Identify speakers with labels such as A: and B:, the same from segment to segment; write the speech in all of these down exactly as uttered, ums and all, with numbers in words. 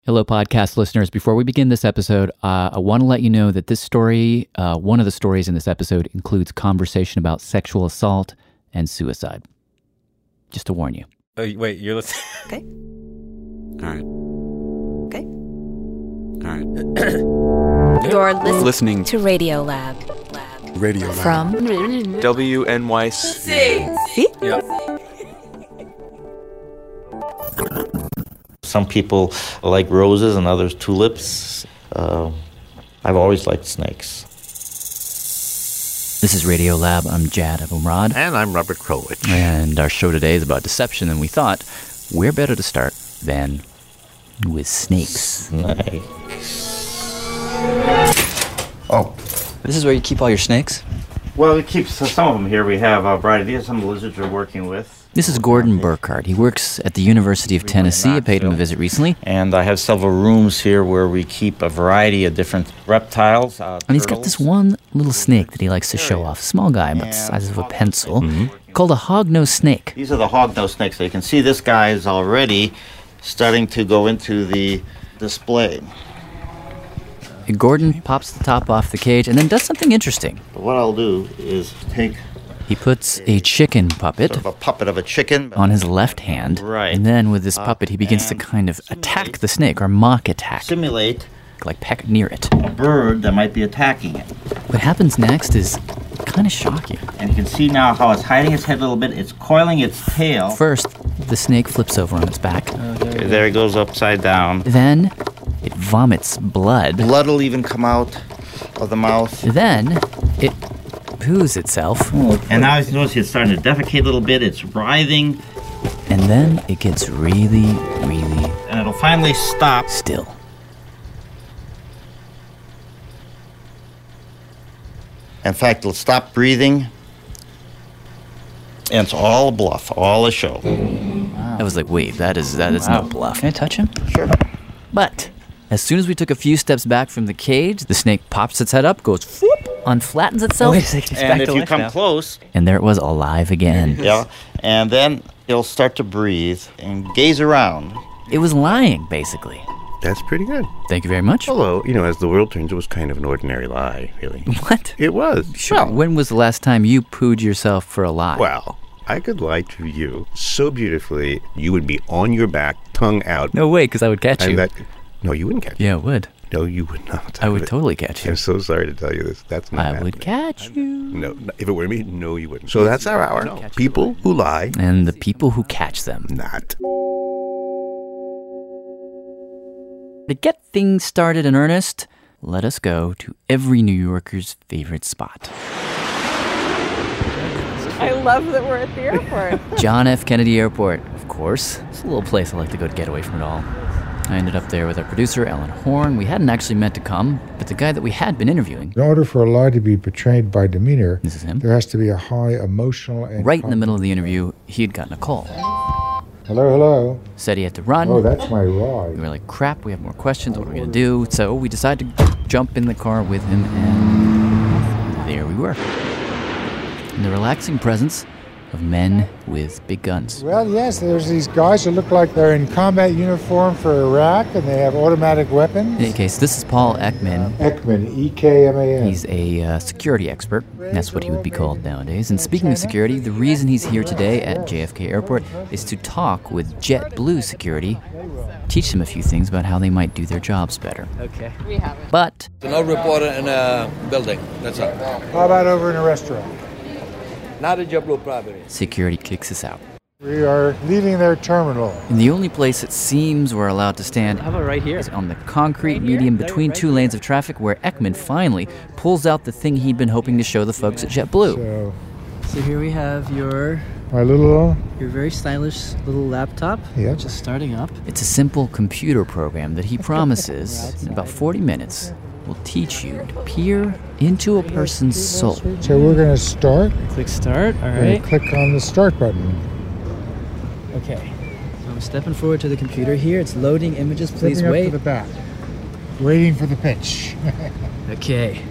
A: Hello, podcast listeners. Before we begin this episode, uh, I want to let you know that this story, uh, one of the stories in this episode, includes conversation about sexual assault and suicide. Just to warn you.
B: Oh, wait, you're listening?
C: Okay.
B: All right.
C: Okay.
B: All right.
C: You're listening,
B: Listening
C: to Radio Lab. Lab.
D: Radio Lab.
C: From
B: W N Y C.
C: See?
B: Yeah.
E: Some people like roses and others tulips. Uh, I've always liked snakes.
A: This is Radio Lab. I'm Jad Abumrad.
D: And I'm Robert Krulwich.
A: And our show today is about deception, and we thought, where better to start than with snakes?
E: Snakes.
D: Oh,
A: This is where you keep all your snakes?
E: Well, we keep some of them here. We have a variety. These are some lizards we're working with.
A: This is Gordon Burkhardt. He works at the University of Tennessee. I paid him a visit recently.
E: And I have several rooms here where we keep a variety of different reptiles. Uh,
A: And he's got this one little snake that he likes to show off. Small guy, about the size of a pencil, called a hognose snake.
E: These are the hognose snakes. So you can see this guy is already starting to go into the display.
A: Gordon pops the top off the cage and then does something interesting.
E: What I'll do is take
A: He puts a chicken puppet
E: sort of a puppet of a chicken
A: on his left hand.
E: Right.
A: And then with this puppet, he begins to
E: and
A: kind of attack the snake, or mock attack,
E: simulate
A: like peck near it.
E: a bird that might be attacking it.
A: What happens next is kind of shocking.
E: And you can see now how it's hiding its head a little bit. It's coiling its tail.
A: First, the snake flips over on its back.
E: Okay, there it goes upside down.
A: Then, it vomits blood.
E: Blood will even come out of the mouth.
A: Then, it poos itself.
E: And now you notice it's starting to defecate a little bit. It's writhing.
A: And then, it gets really, really
E: And it'll finally stop.
A: still.
E: In fact, it'll stop breathing. And it's all a bluff, all a show.
A: I was like, wait, that is that is no bluff. Can I touch him?
E: Sure.
A: But as soon as we took a few steps back from the cage, the snake pops its head up, goes whoop, unflattens itself,
E: And if you come close,
A: and there it was, alive again.
E: yeah, and then it'll start to breathe and gaze around.
A: It was lying, basically.
D: that's pretty good.
A: Thank you very much.
D: Although, you know, as the world turns, it was kind of an ordinary lie, really.
A: What?
D: It was.
A: Sure. When was the last time you pooed yourself for a lie?
D: Well, I could lie to you so beautifully, you would be on your back, tongue out.
A: No way, because I would catch
D: and
A: you.
D: that, no, you wouldn't catch me.
A: Yeah, it would.
D: No, you would not.
A: I would totally catch you.
D: I'm so sorry to tell you this. That's not
A: I
D: happening.
A: would catch you.
D: No, no, if it were me, no, you wouldn't. So that's our hour. People who lie,
A: And the people who catch them.
D: not.
A: To get things started in earnest, let us go to every New Yorker's favorite spot.
F: I love that we're at the airport.
A: John F. Kennedy Airport, of course. It's a little place I like to go to get away from it all. I ended up there with our producer, Ellen Horn. We hadn't actually meant to come, but the guy that we had been interviewing,
G: In order for a lie to be portrayed by demeanor,
A: this is him,
G: there has to be a high emotional and...
A: right in the middle of the interview, he had gotten a call.
G: Hello, hello.
A: Said he had to run.
G: Oh, that's my
A: We
G: ride.
A: were like, crap, we have more questions. What are we going to do? So we decided to jump in the car with him, and there we were. In the relaxing presence of men with big guns.
G: Well, yes, there's these guys who look like they're in combat uniform for Iraq, and they have automatic weapons.
A: In any case, this is Paul Ekman.
G: Ekman, E K M A N.
A: He's a uh, security expert. That's what he would be called nowadays. And speaking of security, the reason he's here today at J F K Airport is to talk with JetBlue Security, teach them a few things about how they might do their jobs better.
F: Okay. We haven't.
A: But
H: No reporter in a building. That's all.
G: How about over in a restaurant?
H: Not a JetBlue property.
A: security kicks us out.
G: We are leaving their terminal.
A: And the only place it seems we're allowed to stand
F: How about right here?
A: is on the concrete medium between two lanes of traffic, where Ekman finally pulls out the thing he'd been hoping to show the folks at JetBlue.
G: So,
F: So here we have your
G: my little...
F: your very stylish little laptop,
G: Yep.
F: just starting up.
A: It's a simple computer program that he promises in about forty minutes will teach you to peer into a person's soul.
G: So we're going to start.
F: Click start. All
G: We're going
F: right.
G: to click on the start button.
F: Okay. So I'm stepping forward to the computer here. It's loading images. Please
G: Flipping
F: wait.
G: up to the back. Waiting for the pitch.
F: Okay.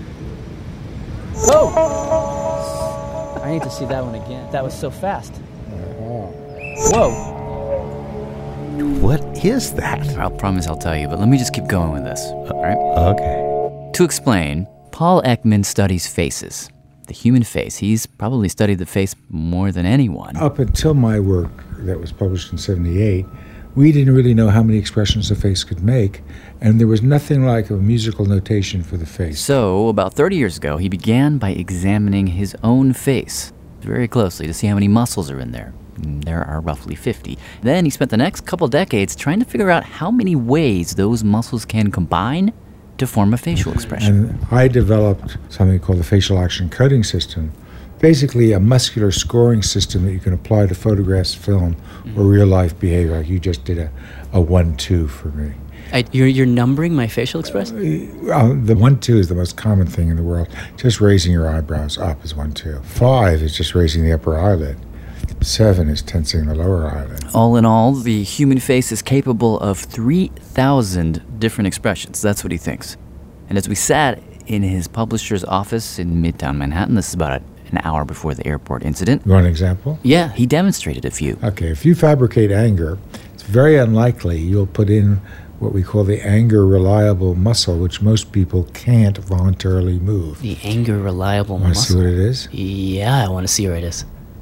F: Whoa! I need to see that one again. That was so fast.
G: Uh-huh.
F: Whoa!
D: What is that?
A: I'll promise I'll tell you, but let me just keep going with this, all right?
D: Okay.
A: To explain, Paul Ekman studies faces, the human face. He's probably studied the face more than anyone.
G: Up until my work that was published in seventy-eight, we didn't really know how many expressions the face could make, and there was nothing like a musical notation for the face.
A: So, about thirty years ago, he began by examining his own face very closely to see how many muscles are in there. There are roughly fifty. Then he spent the next couple decades trying to figure out how many ways those muscles can combine to form a facial expression.
G: And I developed something called the facial action coding system, basically a muscular scoring system that you can apply to photographs, film, or real-life behavior, like you just did a, a one two for me.
F: I, you're, you're numbering my facial expression?
G: Uh, the one two is the most common thing in the world. Just raising your eyebrows up is one two. Five is just raising the upper eyelid. Seven is tensing the lower eyelid.
A: All in all, the human face is capable of three thousand different expressions. That's what he thinks. And as we sat in his publisher's office in Midtown Manhattan, this is about an hour before the airport incident.
G: You want an example?
A: Yeah, he demonstrated a few.
G: Okay, if you fabricate anger, it's very unlikely you'll put in what we call the anger reliable muscle, which most people can't voluntarily move.
F: The anger reliable
G: Want to
F: muscle?
G: see what it is?
F: Yeah, I want to see where it is.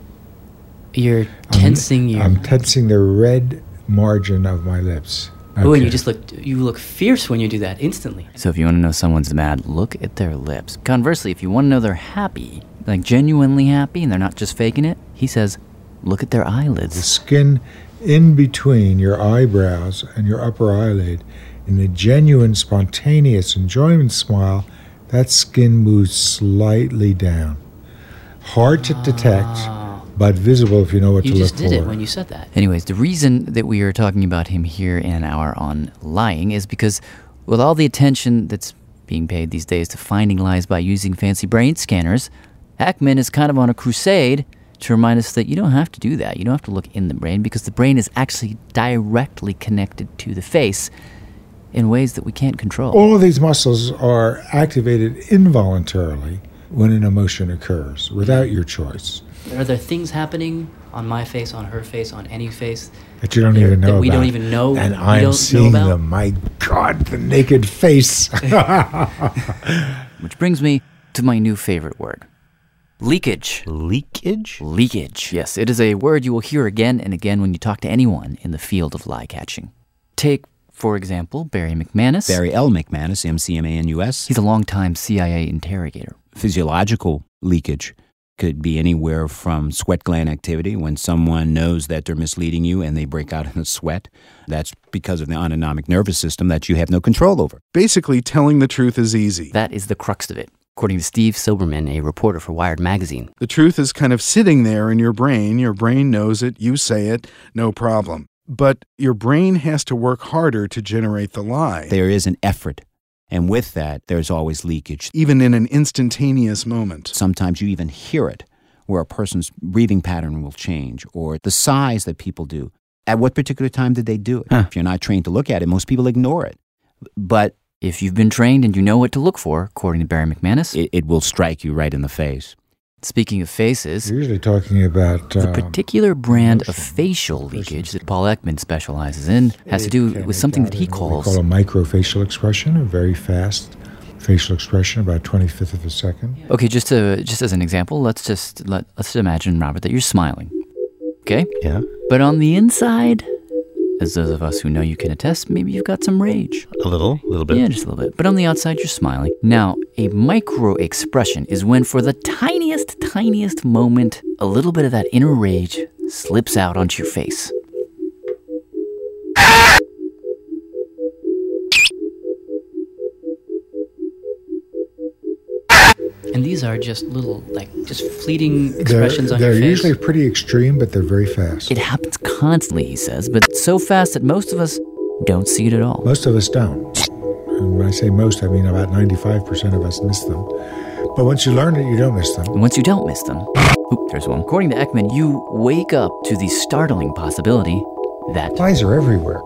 F: You're tensing
G: I'm,
F: your...
G: I'm tensing the red margin of my lips.
F: Oh, and
G: Okay.
F: you just look, you look fierce when you do that instantly.
A: So if you want to know someone's mad, look at their lips. Conversely, if you want to know they're happy, like genuinely happy, and they're not just faking it, he says, look at their
G: The
A: eyelids.
G: skin in between your eyebrows and your upper eyelid, in a genuine, spontaneous enjoyment smile, that skin moves slightly down. Hard to detect, but visible if you know what
F: You
G: to
F: just
G: look
F: did
G: for.
F: it when you said that.
A: Anyways, the reason that we are talking about him here in our On Lying is because with all the attention that's being paid these days to finding lies by using fancy brain scanners, Ekman is kind of on a crusade to remind us that you don't have to do that. You don't have to look in the brain because the brain is actually directly connected to the face in ways that we can't control.
G: All of these muscles are activated involuntarily when an emotion occurs, without your choice,
F: Are there things happening on my face, on her face, on any face
G: that you don't
F: that-
G: even know
F: that we
G: about.
F: don't even know?
G: And
F: we
G: I'm
F: don't know
G: seeing
F: about?
G: them. My God, the naked face.
A: Which brings me to my new favorite word. Leakage.
B: Leakage?
A: Leakage. Yes, it is a word you will hear again and again when you talk to anyone in the field of lie catching. Take, for example, Barry McManus.
I: Barry L. McManus, M C M A N U S.
A: He's a longtime C I A interrogator.
I: Physiological leakage could be anywhere from sweat gland activity. When someone knows that they're misleading you and they break out in a sweat, that's because of the autonomic nervous system that you have no control over.
J: Basically, telling the truth is easy.
A: That is the crux of it.
C: According to Steve Silberman, a reporter for Wired magazine.
J: The truth is kind of sitting there in your brain. Your brain knows it. You say it. No problem. But your brain has to work harder to generate the lie.
I: There is an effort. And with that, there's always leakage.
J: Even in an instantaneous moment.
I: Sometimes you even hear it, where a person's breathing pattern will change, or the sighs that people do. At what particular time did they do it?
A: Huh.
I: If you're not trained to look at it, most people ignore it. But
A: if you've been trained and you know what to look for, according to Barry McManus,
I: it, it will strike you right in the face.
A: Speaking of faces,
G: You're usually talking about
A: the
G: um,
A: particular brand of
G: emotion.
A: facial leakage that Paul Ekman specializes in has to do with something that he
G: What we
A: calls
G: call a microfacial expression, a very fast facial expression, about twenty-fifth of a second.
A: Okay, just to just as an example, let's just let let's imagine, Robert, that you're smiling. Okay?
D: Yeah.
A: But on the inside, as those of us who know you can attest, maybe you've got some rage.
D: A little, a little bit.
A: Yeah, just a little bit. But on the outside, you're smiling. Now, a micro expression is when for the tiniest, tiniest moment, a little bit of that inner rage slips out onto your face.
F: And these are just little, like, just fleeting
G: They're,
F: expressions on
G: they're
F: your face.
G: usually pretty extreme, but they're very fast.
A: It happens constantly, he says, but so fast that most of us don't see it at all.
G: Most of us don't. And when I say most, I mean about ninety-five percent of us miss them. But once you learn it, you don't miss them.
A: And once you don't miss them, oop, there's one. According to Ekman, you wake up to the startling possibility that
G: Lies are everywhere.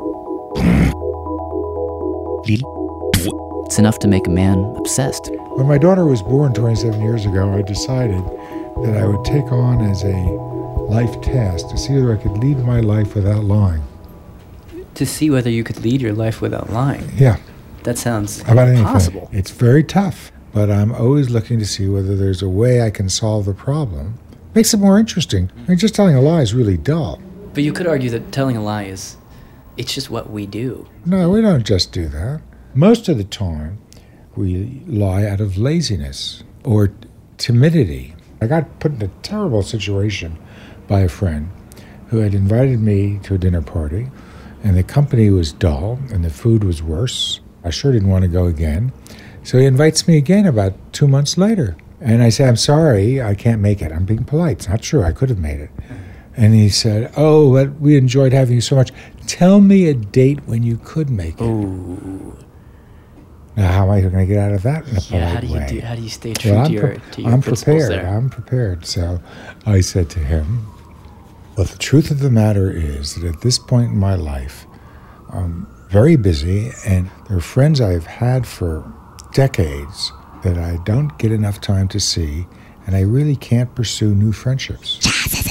A: it's enough to make a man obsessed.
G: When my daughter was born twenty-seven years ago, I decided that I would take on as a life task to see whether I could lead my life without lying.
F: To see whether you could lead your life without lying.
G: Yeah.
F: That sounds
G: About anything.
F: impossible.
G: It's very tough, but I'm always looking to see whether there's a way I can solve the problem. Makes it more interesting. I mean, just telling a lie is really dull.
F: But you could argue that telling a lie is, it's just what we do.
G: No, we don't just do that. Most of the time, we lie out of laziness or timidity. I got put in a terrible situation by a friend who had invited me to a dinner party, and the company was dull and the food was worse. I sure didn't want to go again. So he invites me again about two months later. And I say, I'm sorry, I can't make it. I'm being polite. It's not true. I could have made it. And he said, oh, but we enjoyed having you so much. Tell me a date when you could make it.
F: Ooh.
G: Now, how am I going to get out of that in a polite
F: Yeah, how do you
G: way?
F: do? How do you stay true
G: Well,
F: to
G: I'm,
F: your,
G: pre-
F: to your
G: I'm
F: principles
G: prepared.
F: there?
G: I'm prepared. So I said to him, well, the truth of the matter is that at this point in my life, I'm very busy, and there are friends I've had for decades that I don't get enough time to see, and I really can't pursue new friendships.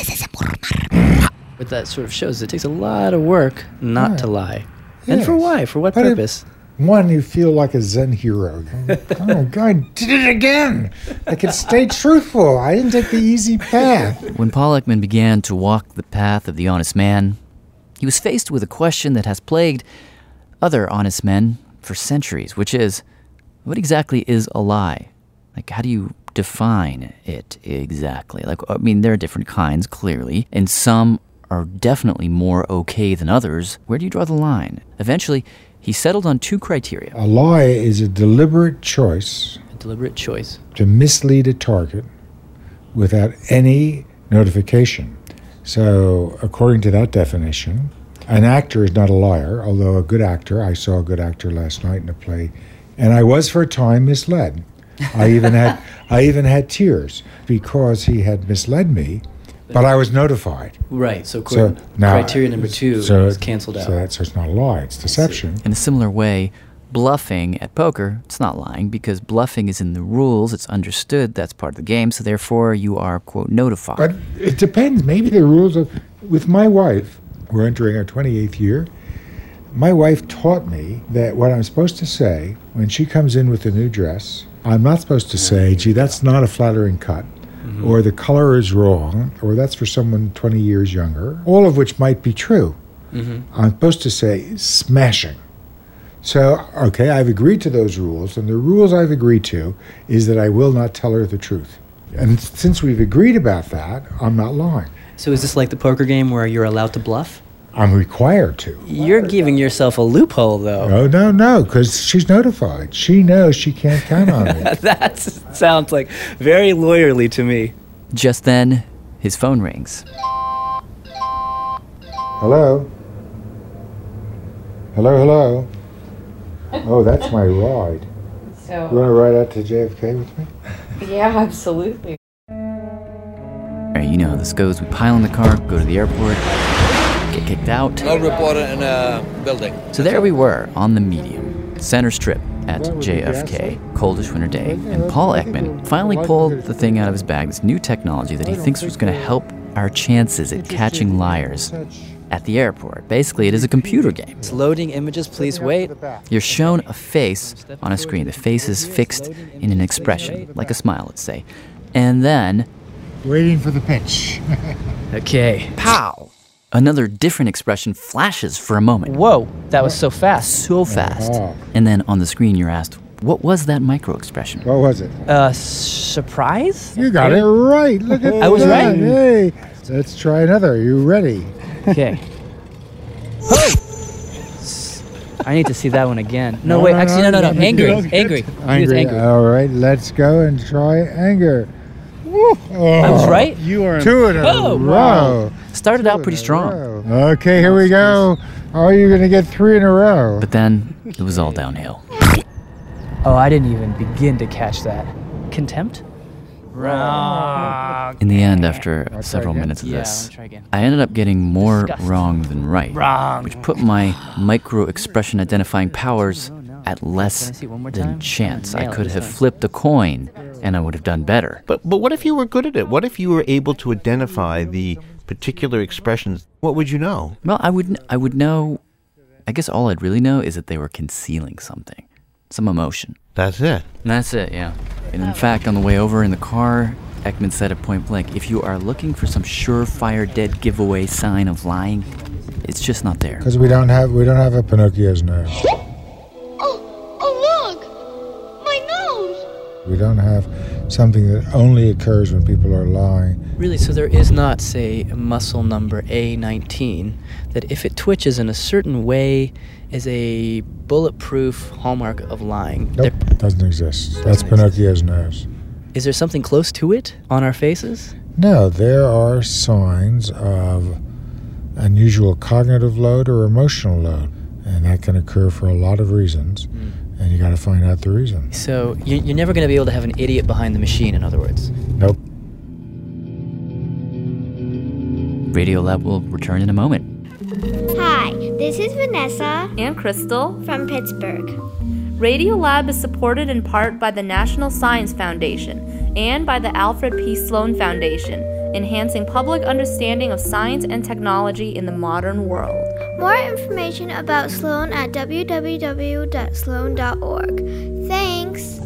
F: What that sort of shows, it takes a lot of work not
G: Yeah.
F: to lie. And
G: Yes.
F: for why? For what
G: But it-
F: purpose?
G: One, you feel like a Zen hero. Oh, God, did it again. I can stay truthful. I didn't take the easy path.
A: When Paul Ekman began to walk the path of the honest man, he was faced with a question that has plagued other honest men for centuries, which is, what exactly is a lie? Like, how do you define it exactly? Like, I mean, there are different kinds, clearly, and some are definitely more okay than others. Where do you draw the line? Eventually, he settled on two criteria.
G: A lie is a deliberate choice
F: A deliberate choice.
G: to mislead a target without any notification. So, according to that definition, an actor is not a liar, although a good actor, I saw a good actor last night in a play, and I was for a time misled. I even had I even had tears because he had misled me, but I was notified.
F: Right, so,
G: So
F: cor-
G: now,
F: criteria number two
G: so,
F: is canceled out.
G: So, that, so it's not a lie, it's deception.
A: In a similar way, bluffing at poker, it's not lying because bluffing is in the rules, it's understood, that's part of the game, so therefore you are, quote, notified.
G: But it depends. Maybe the rules of... With my wife, we're entering our twenty-eighth year, my wife taught me that what I'm supposed to say when she comes in with a new dress, I'm not supposed to say, gee, that's not a flattering cut, mm-hmm. or the color is wrong, or that's for someone twenty years younger, all of which might be true. Mm-hmm. I'm supposed to say, smashing. So, okay, I've agreed to those rules, and the rules I've agreed to is that I will not tell her the truth. And since we've agreed about that, I'm not lying.
F: So is this like the poker game where you're allowed to bluff?
G: I'm required to.
F: You're giving yourself a loophole, though.
G: Oh, no, no, because she's notified. She knows she can't count on me.
F: That sounds like very lawyerly to me.
A: Just then, his phone rings.
G: Hello? Hello, hello? Oh, that's my ride.
K: So,
G: You want to ride out to J F K with me?
K: yeah, absolutely.
A: All right, you know how this goes. We pile in the car, go to the airport, get kicked out.
H: No reporter in a building.
A: So there we were, on the medium, center strip at J F K, coldish winter day, and Paul Ekman finally pulled the thing out of his bag, this new technology that he thinks was going to help our chances at catching liars at the airport. Basically, it is a computer game.
F: It's loading images, please wait.
A: You're shown a face on a screen. The face is fixed in an expression, like a smile, let's say. And then,
G: Waiting for the pitch.
F: Okay.
A: pow! Another different expression flashes for a moment.
F: Whoa, that was so fast.
A: So fast.
G: Oh.
A: And then on the screen, you're asked, what was that micro expression?
G: What was it?
F: Uh, surprise?
G: You got it right. Look at that.
F: I was right.
G: Hey, let's try another. Are you ready?
F: Okay. I need to see that one again. No,
G: No,
F: wait,
G: no,
F: actually, no,
G: no,
F: no, no.
G: no,
F: Angry,
G: no,
F: angry. He was
G: Angry.
F: angry.
G: All right, let's go and try anger. Woo.
F: I was
G: Oh.
F: right?
J: You are
G: Two in a
F: Oh,
G: row.
A: Started out pretty
G: Two in a
A: strong,
G: row. Okay, here we go. Are you going to get three in a row?
A: but then it was all downhill.
F: Oh, I didn't even begin to catch that. Contempt? Wrong.
A: In the end, after
G: try
A: several
G: again?
A: minutes of
F: Yeah, I
A: this,
F: wanna try again.
A: I ended up getting more
F: Disgusting.
A: wrong than right,
F: Wrong.
A: which put my micro-expression identifying powers at less
F: Can I see it one more
A: than
F: time?
A: chance. I
F: Nail it
A: could
F: this
A: have
F: time.
A: flipped a coin, and I would have done better.
L: But but what if you were good at it? What if you were able to identify the particular expressions? What would you know?
A: Well, I would I would know I guess all I'd really know is that they were concealing something, some emotion.
L: That's it.
A: And that's it, yeah. And in fact, on the way over in the car, Ekman said at point blank, if you are looking for some surefire dead giveaway sign of lying, it's just not there.
G: Because we don't have we don't have a Pinocchio's nose.
M: Oh, oh look! My nose!
G: We don't have something that only occurs when people are lying.
F: Really, so there is not, say, a muscle number A nineteen that if it twitches in a certain way is a bulletproof hallmark of lying.
G: Nope,
F: There,
G: doesn't exist. That's Pinocchio's nose.
F: is there something close to it on our faces?
G: No, there are signs of unusual cognitive load or emotional load, and that can occur for a lot of reasons, mm. and you got to find out the reason.
F: So you- you're never going to be able to have an idiot behind the machine, in other words.
G: Nope.
A: Radiolab will return in a moment.
M: Hi, this is Vanessa
N: and Crystal
M: from Pittsburgh.
N: Radiolab is supported in part by the National Science Foundation and by the Alfred P. Sloan Foundation, enhancing public understanding of science and technology in the modern world.
M: More information about Sloan at w w w dot sloan dot org. Thanks!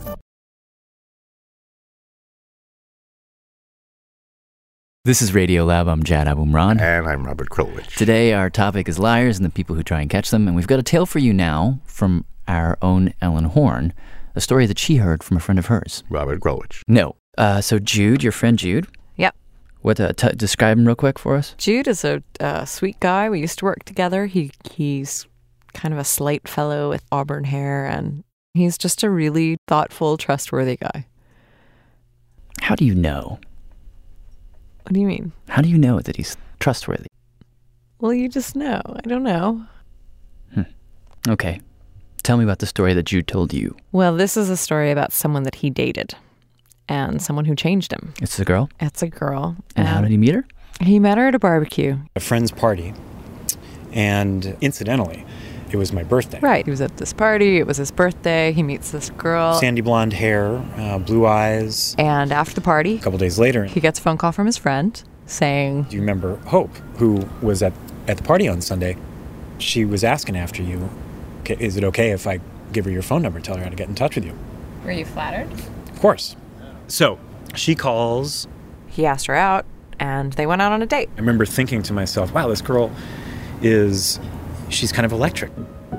A: This is Radiolab. I'm Jad Abumrad.
D: And I'm Robert Krulwich.
A: Today, our topic is liars and the people who try and catch them. And we've got a tale for you now from our own Ellen Horn, a story that she heard from a friend of hers.
D: Robert Krulwich.
A: No. Uh, so Jude, your friend Jude.
O: Yep.
A: What? Uh, t- describe him real quick for us.
O: Jude is a uh, sweet guy. We used to work together. He He's kind of a slight fellow with auburn hair, and he's just a really thoughtful, trustworthy guy.
A: How do you know?
O: What do you mean?
A: How do you know that he's trustworthy?
O: Well, you just know. I don't know.
A: Hmm. Okay. Tell me about the story that Jude told you.
O: Well, this is a story about someone that he dated and someone who changed him.
A: It's a girl?
O: It's a girl.
A: And how did he meet her?
O: He met her at a barbecue.
P: A friend's party. And incidentally, it was my birthday.
O: Right. He was at this party. It was his birthday. He meets this girl.
P: Sandy blonde hair, uh, blue eyes.
O: And after the party,
P: a couple days later,
O: he gets a phone call from his friend saying,
P: do you remember Hope, who was at, at the party on Sunday? She was asking after you. Is it okay if I give her your phone number, tell her how to get in touch with you?
O: Were you flattered?
P: Of course. So she calls.
O: He asked her out, and they went out on a date.
P: I remember thinking to myself, wow, this girl is, she's kind of electric.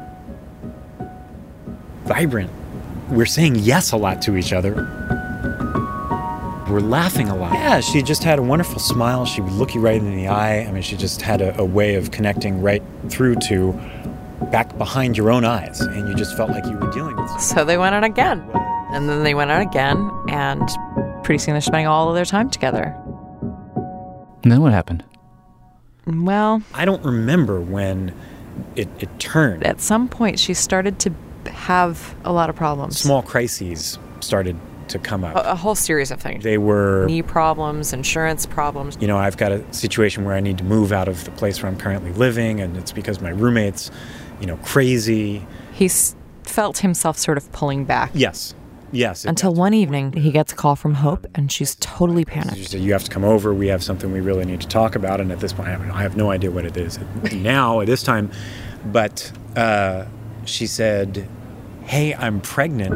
P: Vibrant. We're saying yes a lot to each other. We're laughing a lot. Yeah, she just had a wonderful smile. She would look you right in the eye. I mean, she just had a, a way of connecting right through to back behind your own eyes, and you just felt like you were dealing with something.
O: So they went out again. And then they went out again, and pretty soon they're spending all of their time together.
A: And then what happened?
O: Well,
P: I don't remember when it, it turned.
O: At some point, she started to have a lot of problems.
P: Small crises started to come up.
O: A, a whole series of things.
P: They were...
O: knee problems, insurance problems.
P: You know, I've got a situation where I need to move out of the place where I'm currently living, and it's because my roommate's, you know, crazy.
O: He's felt himself sort of pulling back.
P: Yes. Yes.
O: Until one evening, he gets a call from Hope, and she's totally panicked.
P: She said, you have to come over. We have something we really need to talk about. And at this point, I have, I have no idea what it is now at this time. But uh, she said, hey, I'm pregnant.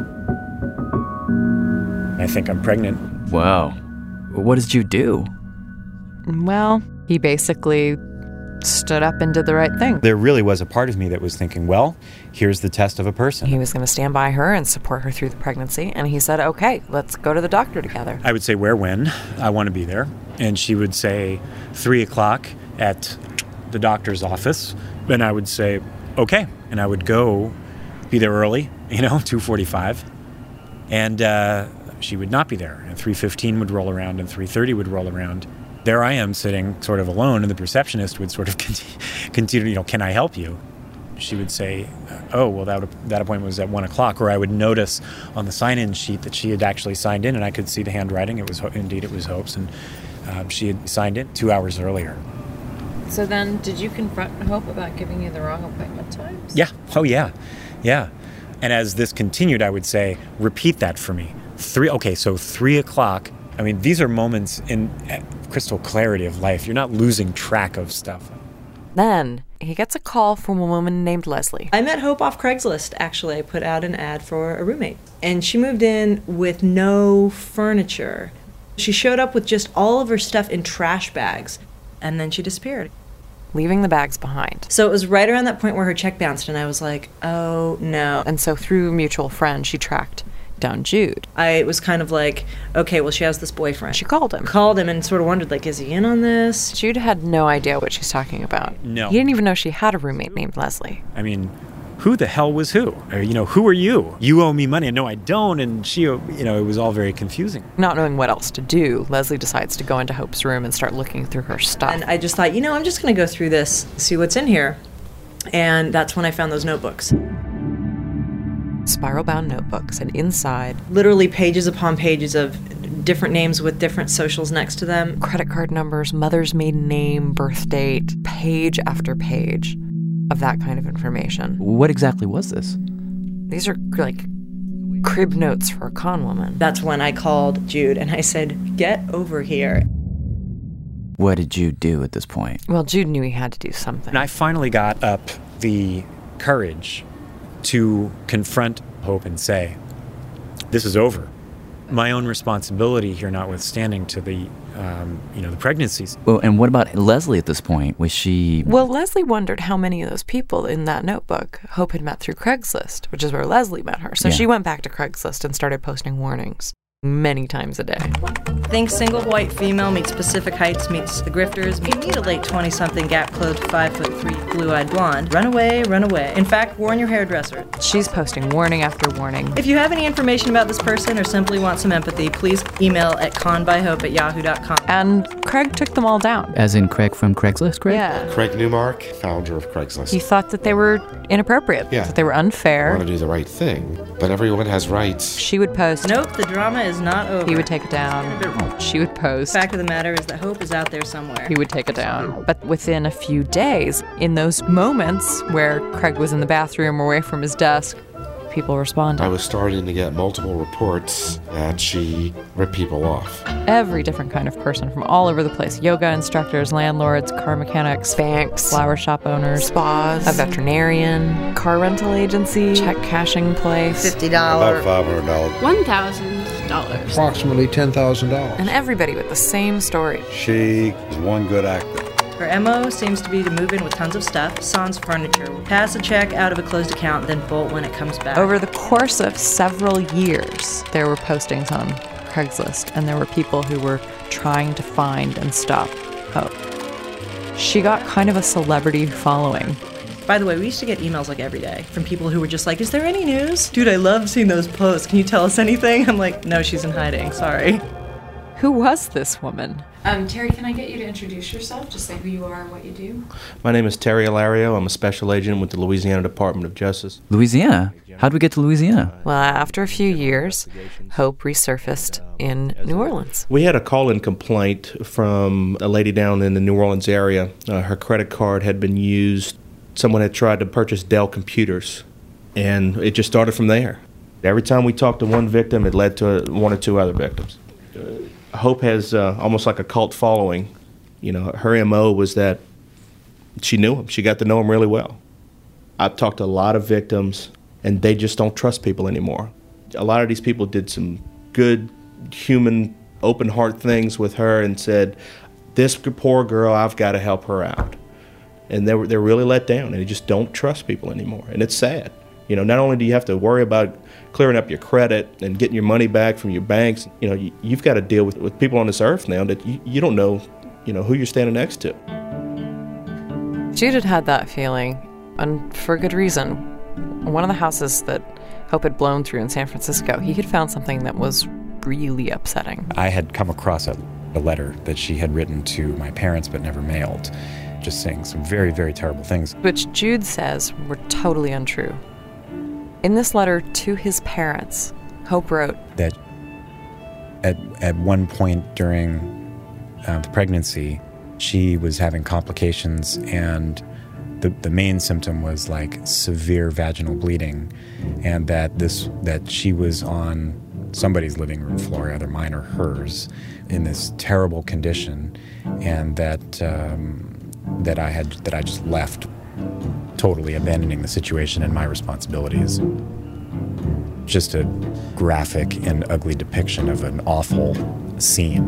P: I think I'm pregnant.
A: Wow. What did you do?
O: Well, he basically stood up and did the right thing.
P: There really was a part of me that was thinking, well, here's the test of a person.
O: He was going to stand by her and support her through the pregnancy, and he said, okay, let's go to the doctor together.
P: I would say, where, when? I want to be there. And she would say, three o'clock at the doctor's office. And I would say, okay. And I would go, be there early, you know, two forty-five. And uh, she would not be there. And three fifteen would roll around, and three thirty would roll around. There I am sitting sort of alone, and the receptionist would sort of continue, you know, can I help you? She would say, oh, well, that that appointment was at one o'clock. Or I would notice on the sign-in sheet that she had actually signed in, and I could see the handwriting. It was, indeed, it was Hope's, and um, she had signed in two hours earlier.
O: So then, did you confront Hope about giving you the wrong appointment times?
P: Yeah. Oh, yeah. Yeah. And as this continued, I would say, repeat that for me. Three. Okay, so three o'clock. I mean, these are moments in crystal clarity of life. You're not losing track of stuff.
O: Then he gets a call from a woman named Leslie.
Q: I met Hope off Craigslist, actually. I put out an ad for a roommate. And she moved in with no furniture. She showed up with just all of her stuff in trash bags. And then she disappeared.
O: Leaving the bags behind.
Q: So it was right around that point where her check bounced, and I was like, oh, no.
O: And so through a mutual friend, she tracked down Jude.
Q: I was kind of like, okay, well, she has this boyfriend.
O: She called him.
Q: Called him and sort of wondered, like, is he in on this?
O: Jude had no idea what she's talking about.
P: No.
O: He didn't even know she had a roommate named Leslie.
P: I mean, who the hell was who? Or, you know, who are you? You owe me money. No, I don't. And she, you know, it was all very confusing.
O: Not knowing what else to do, Leslie decides to go into Hope's room and start looking through her stuff.
Q: And I just thought, you know, I'm just going to go through this, see what's in here. And that's when I found those notebooks.
O: Spiral-bound notebooks, and inside,
Q: literally pages upon pages of different names with different socials next to them.
O: Credit card numbers, mother's maiden name, birth date, page after page of that kind of information.
A: What exactly was this?
O: These are like crib notes for a con woman.
Q: That's when I called Jude and I said, get over here.
A: What did Jude do at this point?
O: Well, Jude knew he had to do something.
P: And I finally got up the courage to confront Hope and say, this is over. My own responsibility here notwithstanding to the, um, you know, the pregnancies.
A: Well, and what about Leslie at this point? Was she...
O: Well, Leslie wondered how many of those people in that notebook Hope had met through Craigslist, which is where Leslie met her. So
A: yeah.
O: she went back to Craigslist and started posting warnings many times a day.
Q: Think single white female meets Pacific Heights meets the Grifters. You need a late twenty-something, gap-clothed, five foot three, blue-eyed blonde. Run away, run away. In fact, warn your hairdresser.
O: She's posting warning after warning.
Q: If you have any information about this person or simply want some empathy, please email at conbyhope at yahoo dot com.
O: And Craig took them all down.
A: As in Craig from Craigslist, Craig?
O: Yeah.
R: Craig Newmark, founder of Craigslist.
O: He thought that they were inappropriate,
R: yeah.
O: that they were unfair.
R: I want to do the right thing, but everyone has rights.
O: She would post.
Q: Nope, the drama is not over.
O: He would take it down. She would post.
Q: The fact of the matter is that Hope is out there somewhere.
O: He would take it down. But within a few days, in those moments where Craig was in the bathroom or away from his desk, people responded.
R: I was starting to get multiple reports that she ripped people off.
O: Every different kind of person from all over the place. Yoga instructors, landlords, car mechanics, banks, flower shop owners, spas, a veterinarian, car rental agency, check cashing place.
Q: fifty dollars.
R: About five hundred dollars.
S: one thousand dollars.
G: Approximately ten thousand dollars.
O: And everybody with the same story.
T: She is one good actor.
Q: Her M O seems to be to move in with tons of stuff, sans furniture, pass a check out of a closed account, then bolt when it comes back.
O: Over the course of several years, there were postings on Craigslist, and there were people who were trying to find and stop Hope. She got kind of a celebrity following.
Q: By the way, we used to get emails like every day from people who were just like, is there any news? Dude, I love seeing those posts. Can you tell us anything? I'm like, no, she's in hiding. Sorry.
O: Who was this woman?
S: Um, Terry, can I get you to introduce yourself? Just say who you are and what you do.
U: My name is Terry Ilario. I'm a special agent with the Louisiana Department of Justice.
A: Louisiana? How'd we get to Louisiana?
O: Well, after a few years, Hope resurfaced in New Orleans.
U: We had a call-in complaint from a lady down in the New Orleans area. Uh, her credit card had been used. Someone had tried to purchase Dell computers, and it just started from there. Every time we talked to one victim, it led to one or two other victims. Uh, Hope has uh, almost like a cult following. You know, her M O was that she knew him. She got to know him really well. I've talked to a lot of victims, and they just don't trust people anymore. A lot of these people did some good, human, open heart things with her and said, this poor girl, I've got to help her out. And they're, they're really let down, and they just don't trust people anymore. And it's sad. You know, not only do you have to worry about clearing up your credit and getting your money back from your banks, you know, you, you've got to deal with, with people on this earth now that you, you don't know, you know, who you're standing next to.
O: Jude had had that feeling, and for good reason. One of the houses that Hope had blown through in San Francisco, he had found something that was really upsetting.
P: I had come across a, a letter that she had written to my parents but never mailed, just saying some very, very terrible things.
O: Which Jude says were totally untrue. In this letter to his parents, Hope wrote
P: that at, at one point during uh, the pregnancy, she was having complications, and the, the main symptom was like severe vaginal bleeding, and that this that she was on somebody's living room floor, either mine or hers, in this terrible condition, and that um, that I had that I just left, totally abandoning the situation and my responsibilities. Just a graphic and ugly depiction of an awful scene.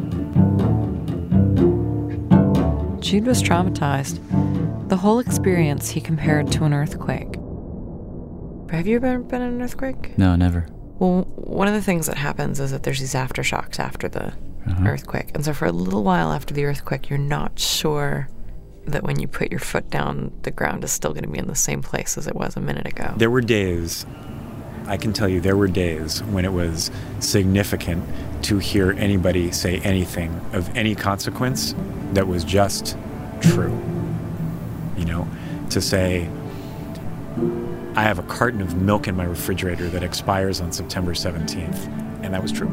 O: Jude was traumatized. The whole experience he compared to an earthquake. Have you ever been in an earthquake?
A: No, never.
O: Well, one of the things that happens is that there's these aftershocks after the
A: Uh-huh.
O: earthquake. And so for a little while after the earthquake, you're not sure that when you put your foot down, the ground is still going to be in the same place as it was a minute ago.
P: There were days, I can tell you, there were days when it was significant to hear anybody say anything of any consequence that was just true. You know, to say, I have a carton of milk in my refrigerator that expires on September seventeenth, and that was true.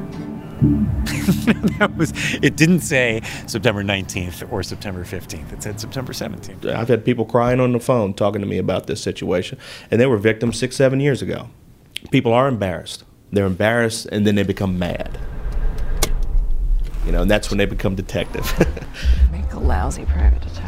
P: That was, it didn't say September nineteenth or September fifteenth. It said September seventeenth.
U: I've had people crying on the phone talking to me about this situation, and they were victims six, seven years ago. People are embarrassed. They're embarrassed, and then they become mad. You know, and that's when they become detective.
O: Make a lousy private detective.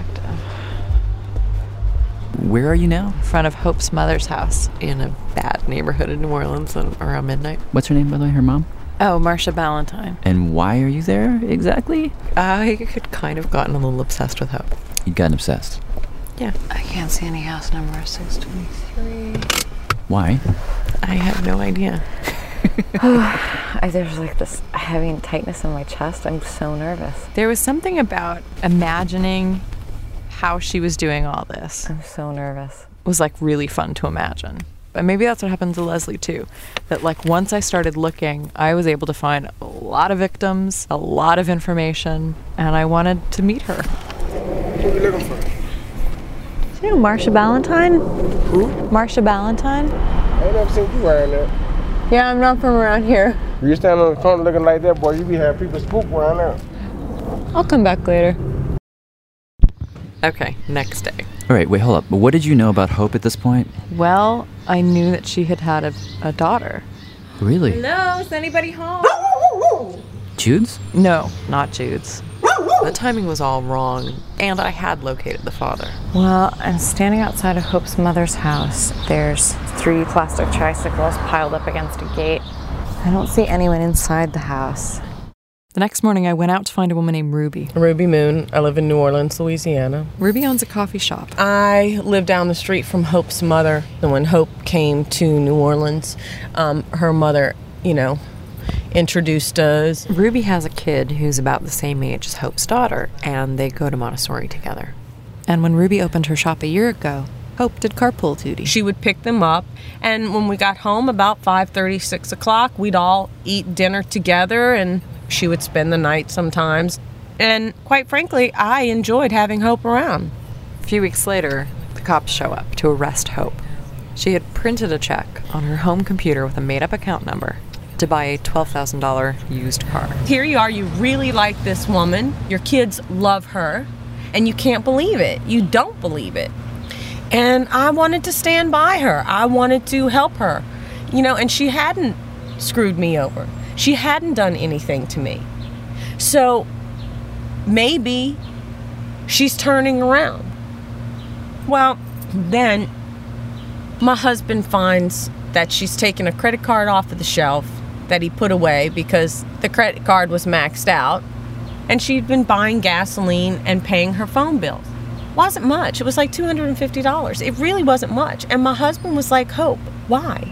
A: Where are you now?
O: In front of Hope's mother's house in a bad neighborhood in New Orleans around midnight.
A: What's her name, by the way, her mom?
O: Oh, Marcia Ballantyne.
A: And why are you there exactly?
O: I had kind of gotten a little obsessed with Hope.
A: You'd gotten obsessed.
O: Yeah. I can't see any house number six twenty-three.
A: Why?
O: I have no idea.
K: I, there's like this heavy tightness in my chest. I'm so nervous.
O: There was something about imagining how she was doing all this.
K: I'm so nervous.
O: It was like really fun to imagine. But maybe that's what happened to Leslie too. That like once I started looking, I was able to find a lot of victims, a lot of information, and I wanted to meet her.
E: What are you looking for?
K: You know Marcia Ballantyne?
E: Who?
K: Marcia Ballantyne?
E: I ain't never seen you wearing that.
K: Yeah, I'm not from around here.
E: You stand on the corner looking like that, boy, you be having people spook around there.
K: I'll come back later.
O: Okay, next day.
A: All right, wait, hold up. But what did you know about Hope at this point?
O: Well, I knew that she had had a, a daughter.
A: Really?
K: Hello, is anybody home?
A: Jude's?
O: No, not Jude's. The timing was all wrong, and I had located the father.
K: Well, I'm standing outside of Hope's mother's house. There's three plastic tricycles piled up against a gate. I don't see anyone inside the house.
O: The next morning, I went out to find a woman named Ruby.
V: Ruby Moon. I live in New Orleans, Louisiana.
O: Ruby owns a coffee shop.
V: I live down the street from Hope's mother. And when Hope came to New Orleans, um, her mother, you know, introduced us.
O: Ruby has a kid who's about the same age as Hope's daughter, and they go to Montessori together. And when Ruby opened her shop a year ago, Hope did carpool duty.
V: She would pick them up, and when we got home about five thirty, six o'clock, we'd all eat dinner together, and she would spend the night sometimes. And quite frankly, I enjoyed having Hope around.
O: A few weeks later, the cops show up to arrest Hope. She had printed a check on her home computer with a made-up account number to buy a twelve thousand dollars used car.
V: Here you are, you really like this woman, your kids love her, and you can't believe it. You don't believe it. And I wanted to stand by her. I wanted to help her. You know, and she hadn't screwed me over. She hadn't done anything to me. So maybe she's turning around. Well, then my husband finds that she's taken a credit card off of the shelf that he put away because the credit card was maxed out, and she'd been buying gasoline and paying her phone bills. Wasn't much. It was like two hundred fifty dollars. It really wasn't much. And my husband was like, Hope, why?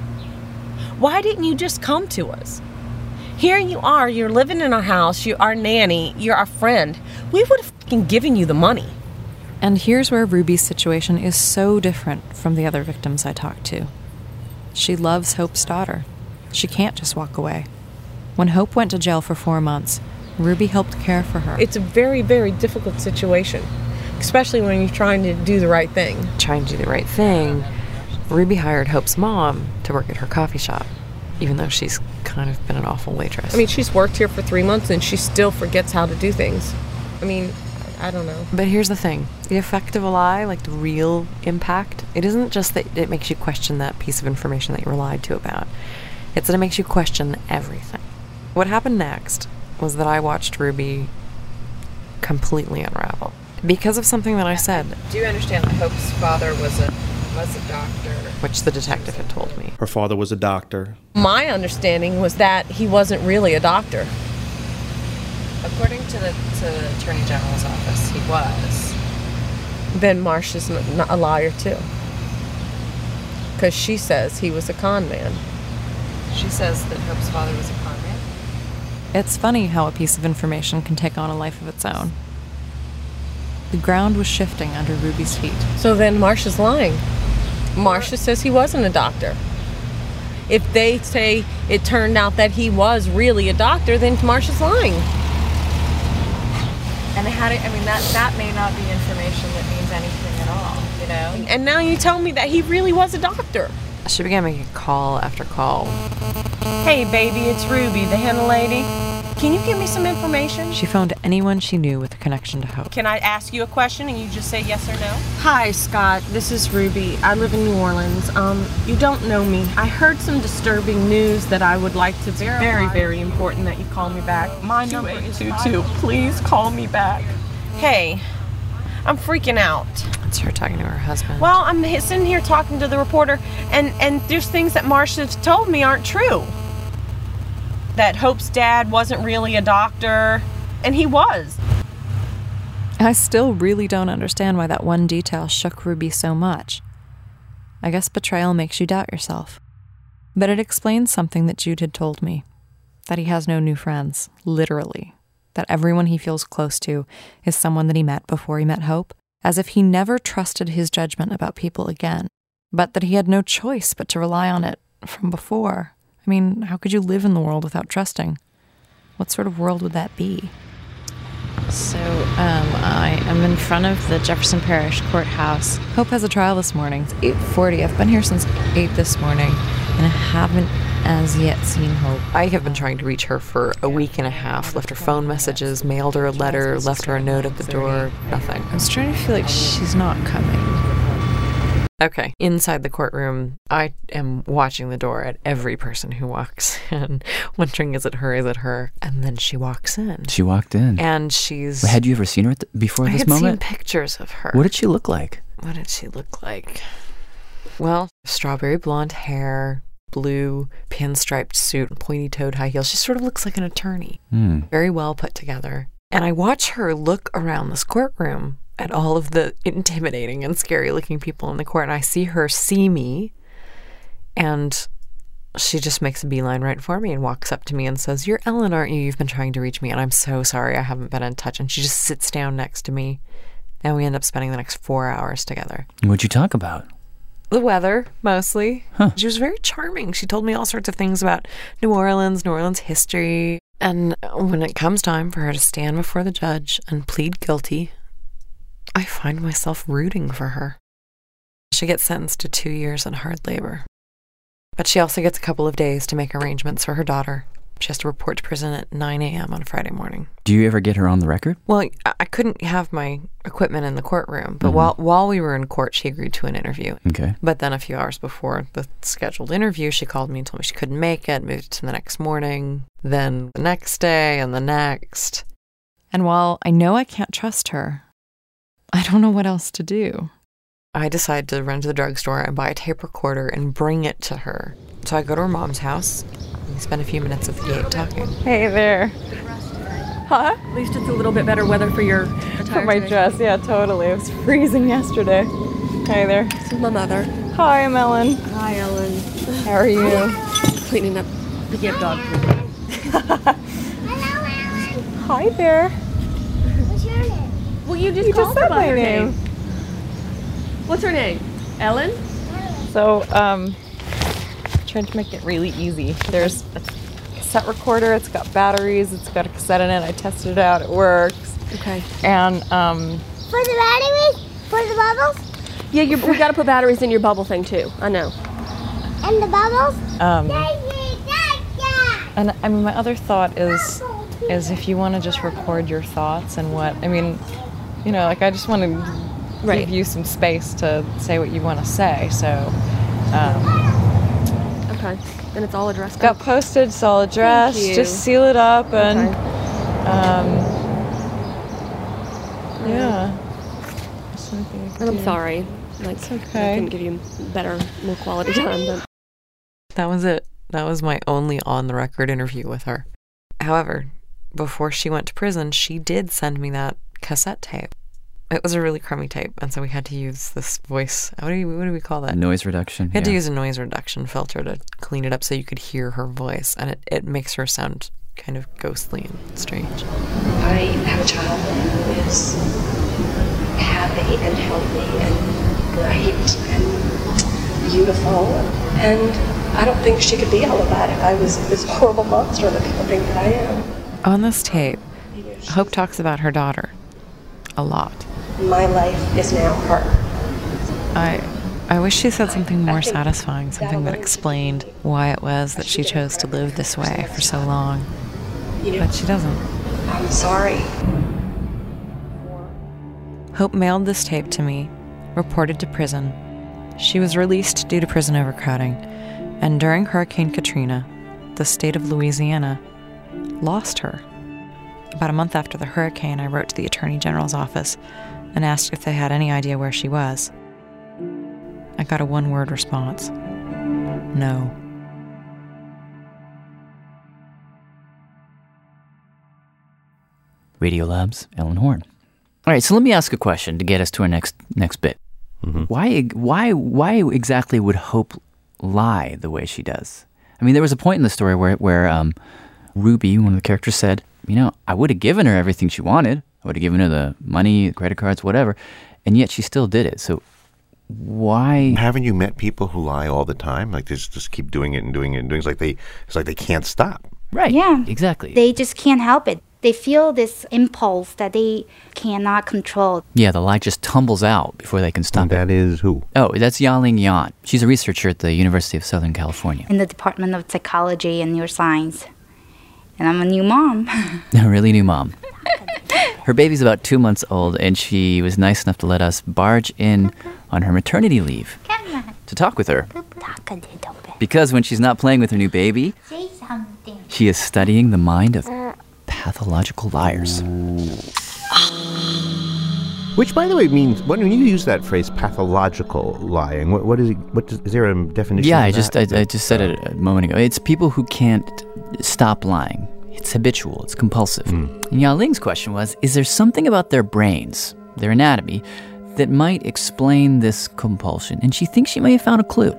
V: Why didn't you just come to us? Here you are, you're living in our house, you're our nanny, you're our friend. We would have fucking given you the money.
O: And here's where Ruby's situation is so different from the other victims I talked to. She loves Hope's daughter. She can't just walk away. When Hope went to jail for four months, Ruby helped care for her.
V: It's a very, very difficult situation, especially when you're trying to do the right thing.
O: Trying to do the right thing, Ruby hired Hope's mom to work at her coffee shop, even though she's kind of been an awful waitress.
V: I mean, she's worked here for three months and she still forgets how to do things. I mean, I don't know.
O: But here's the thing. The effect of a lie, like the real impact, it isn't just that it makes you question that piece of information that you were lied to about. It's that it makes you question everything. What happened next was that I watched Ruby completely unravel. Because of something that I said.
K: Do you understand that Hope's father was a was a doctor?
O: Which the detective had told me.
U: Her father was a doctor.
V: My understanding was that he wasn't really a doctor.
K: According to the, to the Attorney General's office, he was.
V: Then Marcia's n- not a liar too. Because she says he was a con man.
K: She says that Hope's father was a con man?
O: It's funny how a piece of information can take on a life of its own. The ground was shifting under Ruby's feet.
V: So then Marcia's lying. Marcia says he wasn't a doctor. If they say it turned out that he was really a doctor, then Marcia's lying.
K: And how do, I mean, that, that may not be information that means anything at all, you know?
V: And now you tell me that he really was a doctor.
O: She began making call after call.
V: Hey, baby, it's Ruby, the henna lady. Can you give me some information?
O: She phoned anyone she knew with a connection to Hope.
V: Can I ask you a question and you just say yes or no? Hi, Scott. This is Ruby. I live in New Orleans. Um, you don't know me. I heard some disturbing news that I would like to verify. Very, very important that you call me back. My number is two two. Please call me back. Hey, I'm freaking out.
O: It's her talking to her husband.
V: Well, I'm sitting here talking to the reporter, and, and there's things that Marcia's told me aren't true. That Hope's dad wasn't really a doctor, and he was.
O: I still really don't understand why that one detail shook Ruby so much. I guess betrayal makes you doubt yourself. But it explains something that Jude had told me. That he has no new friends, literally. That everyone he feels close to is someone that he met before he met Hope, as if he never trusted his judgment about people again, but that he had no choice but to rely on it from before. I mean, how could you live in the world without trusting? What sort of world would that be?
K: So, um, I am in front of the Jefferson Parish Courthouse.
O: Hope has a trial this morning. It's eight forty. I've been here since eight this morning, and I haven't as yet seen Hope. I have been trying to reach her for a week and a half. Left her phone messages, mailed her a letter, left her a note at the door. Nothing. I was trying to feel like she's not coming. Okay, inside the courtroom, I am watching the door at every person who walks in, wondering, is it her, is it her? And then she walks in.
A: She walked in.
O: And she's...
A: Had you ever seen her at the, before
O: I
A: this
O: had
A: moment?
O: seen pictures of her.
A: What did she look like?
O: What did she look like? Well, strawberry blonde hair, blue pinstriped suit, pointy-toed high heels. She sort of looks like an attorney.
A: Mm.
O: Very well put together. And I watch her look around this courtroom at all of the intimidating and scary-looking people in the court, and I see her see me, and she just makes a beeline right for me and walks up to me and says, "You're Ellen, aren't you? You've been trying to reach me, and I'm so sorry I haven't been in touch." And she just sits down next to me, and we end up spending the next four hours together.
A: What'd you talk about?
O: The weather, mostly.
A: Huh.
O: She was very charming. She told me all sorts of things about New Orleans, New Orleans history, and when it comes time for her to stand before the judge and plead guilty, I find myself rooting for her. She gets sentenced to two years in hard labor. But she also gets a couple of days to make arrangements for her daughter. She has to report to prison at nine a.m. on Friday morning.
A: Do you ever get her on the record?
O: Well, I couldn't have my equipment in the courtroom, but mm-hmm. while while we were in court, she agreed to an interview.
A: Okay.
O: But then a few hours before the scheduled interview, she called me and told me she couldn't make it, moved it to the next morning, then the next day, and the next. And while I know I can't trust her, I don't know what else to do. I decide to run to the drugstore and buy a tape recorder and bring it to her. So I go to her mom's house and we spend a few minutes at the gate talking.
B: Hey there. Huh?
S: At least it's a little bit better weather for your
B: For my today. dress, yeah, totally. It was freezing yesterday. Hey there.
S: This is my mother.
B: Hi, I'm Ellen.
S: Hi, Ellen.
B: How are you?
S: Cleaning up the give dog food.
B: Hi there.
S: What's your name? Well, you just
B: you
S: called
B: just said
S: her by
B: my
S: her
B: name.
S: name. What's her name? Ellen?
B: So, um, trying to make it really easy. There's a cassette recorder, it's got batteries, it's got a cassette in it, I tested it out, it works.
S: Okay.
B: And, um...
M: For the batteries? For the bubbles?
S: Yeah, you we gotta put batteries in your bubble thing too, I know.
M: And the bubbles?
B: Um... And, I mean, my other thought is, is if you want to just record your thoughts and what, I mean, you know, like, I just want to
S: right.
B: give you some space to say what you want to say, so, um...
S: Okay, and it's all addressed
B: got
S: up.
B: posted, it's all addressed, just seal it up, and,
S: okay.
B: um, yeah.
C: And I'm sorry. Like,
B: it's okay.
C: I couldn't give you better, more quality time. But
O: That was it. That was my only on-the-record interview with her. However, before she went to prison, she did send me that cassette tape. It was a really crummy tape, and so we had to use this voice. What do, you, what do we call that?
A: Noise reduction.
O: We had
A: yeah.
O: to use a noise reduction filter to clean it up so you could hear her voice, and it, it makes her sound kind of ghostly and strange.
I: I have a child who is happy and healthy and bright and beautiful, and I don't think she could be all of that if I was this horrible monster that people think that I am.
O: On this tape, Hope talks about her daughter a lot.
I: My life is now her.
O: I I wish she said something more satisfying, something that explained why it was that she chose to live this way for so long. But she doesn't.
I: I'm sorry.
O: Hope mailed this tape to me, reported to prison. She was released due to prison overcrowding, and during Hurricane Katrina, the state of Louisiana lost her. About a month after the hurricane, I wrote to the Attorney General's office and asked if they had any idea where she was. I got a one-word response. No.
A: Radiolab's Ellen Horn. All right, so let me ask a question to get us to our next next bit. Mm-hmm. Why why why exactly would Hope lie the way she does? I mean, there was a point in the story where where um, Ruby, one of the characters, said, you know, I would have given her everything she wanted. I would have given her the money, credit cards, whatever, and yet she still did it. So why?
D: Haven't you met people who lie all the time? Like they just, just keep doing it and doing it and doing it. It's like they, it's like they can't stop.
A: Right.
W: Yeah.
A: Exactly.
W: They just can't help it. They feel this impulse that they cannot control.
A: Yeah, the lie just tumbles out before they can stop
D: and that
A: it.
D: is who?
A: Oh, that's Yaling Yan. She's a researcher at the University of Southern California.
W: In the Department of Psychology and Neuroscience. And I'm a new mom.
A: A really new mom. Her baby's about two months old, and she was nice enough to let us barge in on her maternity leave to talk with her. Because when she's not playing with her new baby, she is studying the mind of pathological liars.
D: Which, by the way, means when you use that phrase, pathological lying, what, what is it? What does, is there a definition?
A: Yeah,
D: of
A: I
D: that?
A: just I, I just said it a moment ago. It's people who can't stop lying. It's habitual. It's compulsive. Mm. And Yao Ling's question was: is there something about their brains, their anatomy, that might explain this compulsion? And she thinks she may have found a clue.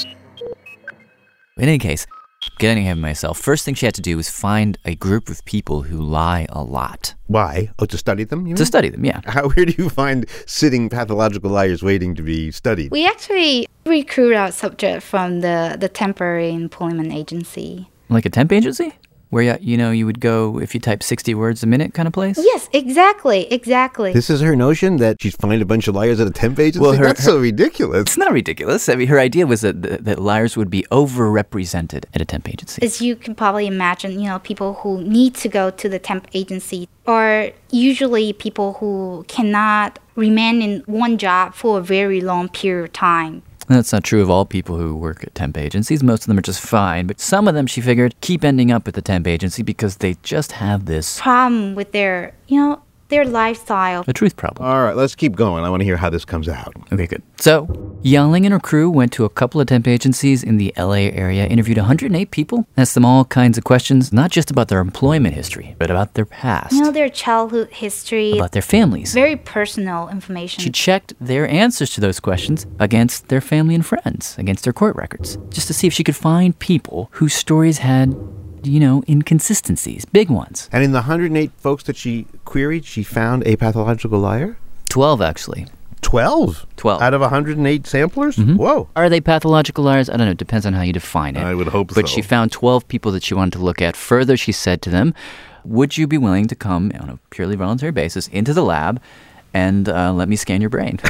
A: In any case, getting ahead of myself, first thing she had to do was find a group of people who lie a lot.
D: Why? Oh, to study them? You mean?
A: To study them, yeah.
D: How, where do you find sitting pathological liars waiting to be studied?
W: We actually recruit our subject from the, the temporary employment agency.
A: Like a temp agency? Where, you, you know, you would go if you type sixty words a minute kind of place?
W: Yes, exactly, exactly.
D: This is her notion that she'd find a bunch of liars at a temp agency?
A: Well, her,
D: That's
A: her,
D: so ridiculous.
A: It's not ridiculous. I mean, her idea was that, that liars would be overrepresented at a temp agency.
W: As you can probably imagine, you know, people who need to go to the temp agency are usually people who cannot remain in one job for a very long period of time.
A: That's not true of all people who work at temp agencies. Most of them are just fine. But some of them, she figured, keep ending up at the temp agency because they just have this
W: problem with their, you know, their lifestyle.
A: A truth problem.
D: All right, let's keep going. I want to hear how this comes out.
A: Okay, good. So, Yaling and her crew went to a couple of temp agencies in the L A area, interviewed one hundred eight people, asked them all kinds of questions, not just about their employment history, but about their past.
W: You know, their childhood history.
A: About their families.
W: Very personal information.
A: She checked their answers to those questions against their family and friends, against their court records, just to see if she could find people whose stories had, you know, inconsistencies, big ones.
D: And in the one hundred eight folks that she queried, she found a pathological liar?
A: twelve, actually.
D: twelve?
A: twelve.
D: Out of one hundred eight samplers?
A: Mm-hmm.
D: Whoa.
A: Are they pathological liars? I don't know. It depends on how you define it.
D: I would hope
A: but
D: so.
A: But she found twelve people that she wanted to look at. Further, she said to them, would you be willing to come on a purely voluntary basis into the lab and uh, let me scan your brain?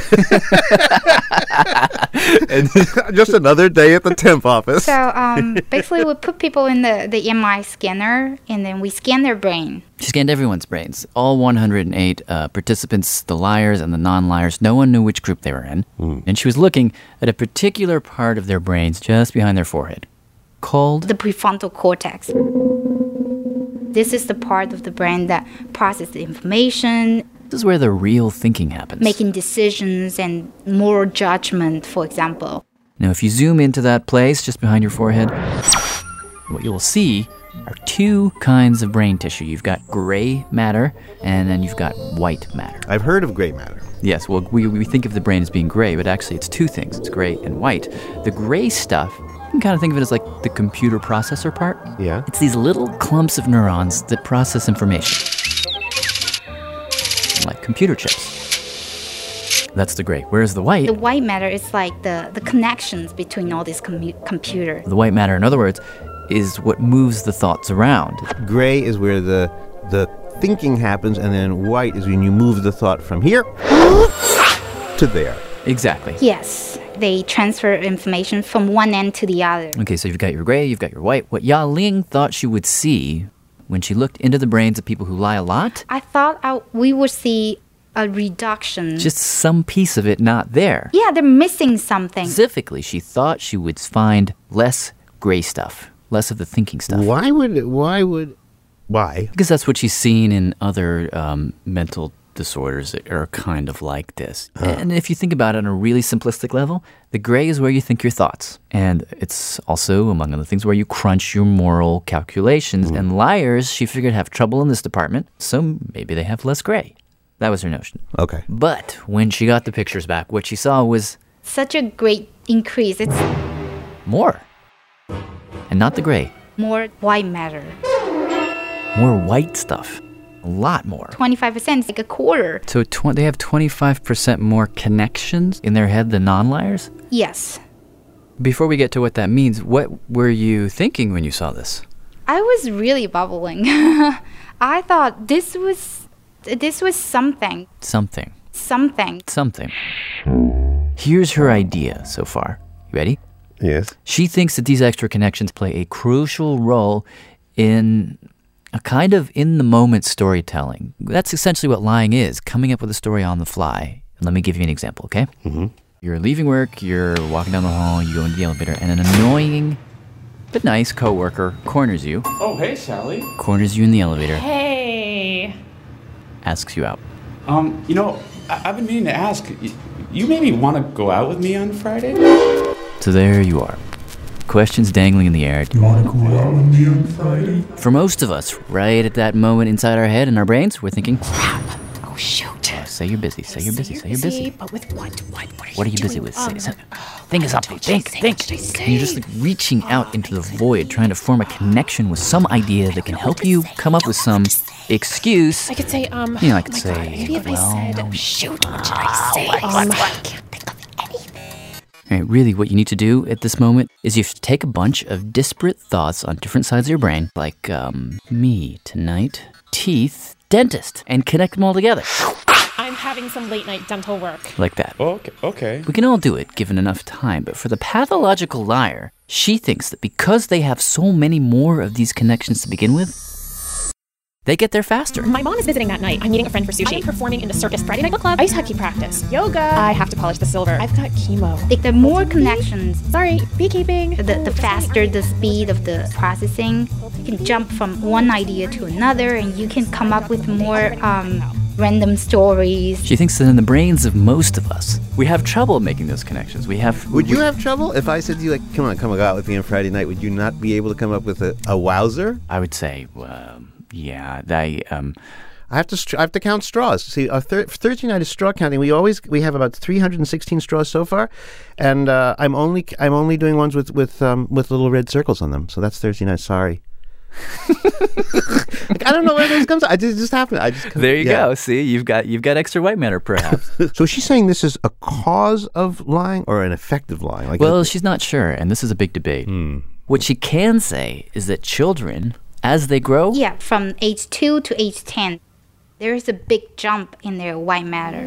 D: And just another day at the temp office.
W: So um, basically we put people in the, the M R I scanner and then we scan their brain.
A: She scanned everyone's brains. All one hundred eight uh, participants, the liars and the non-liars. No one knew which group they were in. Mm. And she was looking at a particular part of their brains just behind their forehead called
W: the prefrontal cortex. This is the part of the brain that processes the information.
A: This is where the real thinking happens.
W: Making decisions and moral judgment, for example.
A: Now, if you zoom into that place just behind your forehead, what you'll see are two kinds of brain tissue. You've got gray matter, and then you've got white matter.
D: I've heard of gray matter.
A: Yes, well, we, we think of the brain as being gray, but actually it's two things. It's gray and white. The gray stuff, you can kind of think of it as like the computer processor part.
D: Yeah.
A: It's these little clumps of neurons that process information. Like computer chips. That's the gray. Whereas the white...
W: The white matter is like the, the connections between all these commu- computers.
A: The white matter, in other words, is what moves the thoughts around.
D: Gray is where the the thinking happens, and then white is when you move the thought from here to there.
A: Exactly.
W: Yes, they transfer information from one end to the other.
A: Okay, so you've got your gray, you've got your white. What Ya Ling thought she would see when she looked into the brains of people who lie a lot...
W: I thought I, we would see a reduction.
A: Just some piece of it not there.
W: Yeah, they're missing something.
A: Specifically, she thought she would find less gray stuff, less of the thinking stuff.
D: Why would... Why would... Why?
A: Because that's what she's seen in other um, mental disorders that are kind of like this.
D: Huh.
A: And if you think about it on a really simplistic level, the gray is where you think your thoughts. And it's also, among other things, where you crunch your moral calculations. Mm. And liars, she figured, have trouble in this department, so maybe they have less gray. That was her notion.
D: Okay.
A: But when she got the pictures back, what she saw was...
W: Such a great increase. It's...
A: More. And not the gray.
W: More white matter.
A: More white stuff. A lot more.
W: twenty-five percent, like a quarter.
A: So tw- they have twenty-five percent more connections in their head than non-liars?
W: Yes.
A: Before we get to what that means, what were you thinking when you saw this?
W: I was really bubbling. I thought this was this was something.
A: Something.
W: Something.
A: Something. Here's her idea so far. You ready?
D: Yes.
A: She thinks that these extra connections play a crucial role in a kind of in-the-moment storytelling. That's essentially what lying is, coming up with a story on the fly. Let me give you an example, okay?
D: Mm-hmm.
A: You're leaving work, you're walking down the hall, you go into the elevator, and an annoying but nice coworker corners you.
H: Oh, hey, Sally.
A: Corners you in the elevator.
S: Hey.
A: Asks you out.
H: Um, you know, I- I've been meaning to ask, y- you maybe want to go out with me on Friday?
A: So there you are. Questions dangling in the air.
G: You want to go out with me on Friday?
A: For most of us, right at that moment inside our head and our brains, we're thinking,
S: Crap. Oh, shoot.
A: oh, say you're busy, say you're busy, say you're busy.
S: But with what? What, what are you
A: What are you
S: doing?
A: busy with?
S: Um,
A: Say, say, think of something. Think,
S: say?
A: think.
S: What should I say?
A: And you're just like reaching out into the void, trying to form a connection with some idea that can help you come up with some excuse.
S: I could say, um,
A: You know, I could
S: oh my
A: say,
S: God, maybe if
A: well,
S: I said, oh, shoot, what should I say?
A: what,
S: um,
A: what, what? Right, really, what you need to do at this moment is you have to take a bunch of disparate thoughts on different sides of your brain, like um, me tonight, teeth, dentist, and connect them all together.
S: I'm having some late night dental work.
A: Like that.
H: Okay, okay.
A: We can all do it, given enough time, but for the pathological liar, she thinks that because they have so many more of these connections to begin with, they get there faster.
S: My mom is visiting that night. I'm meeting a friend for sushi. I'm performing in the circus Friday night book club. Ice hockey practice. Yoga. I have to polish the silver. I've got chemo.
W: Like the more connections.
S: Sorry, beekeeping.
W: The, the faster the speed of the processing. You can jump from one idea to another, and you can come up with more um, random stories.
A: She thinks that in the brains of most of us, we have trouble making those connections. We have.
D: Would
A: we,
D: you have trouble if I said to you, like, come on, come out with me on Friday night? Would you not be able to come up with a, a wowzer?
A: I would say, um, yeah, I um,
D: I have to str- I have to count straws. See, our thir- Thursday night is straw counting. We always we have about three hundred sixteen straws so far, and uh, I'm only I'm only doing ones with with um, with little red circles on them. So that's Thursday night. Sorry. Like, I don't know where this comes from. I just, it just happened. I just
A: there you
D: yeah.
A: go. See, you've got you've got extra white matter, perhaps.
D: So she's saying this is a cause of lying or an effect of lying. Like
A: well,
D: a,
A: she's not sure, and this is a big debate.
D: Hmm.
A: What she can say is that children, as they grow,
W: Yeah, from age two to age ten, there is a big jump in their white matter.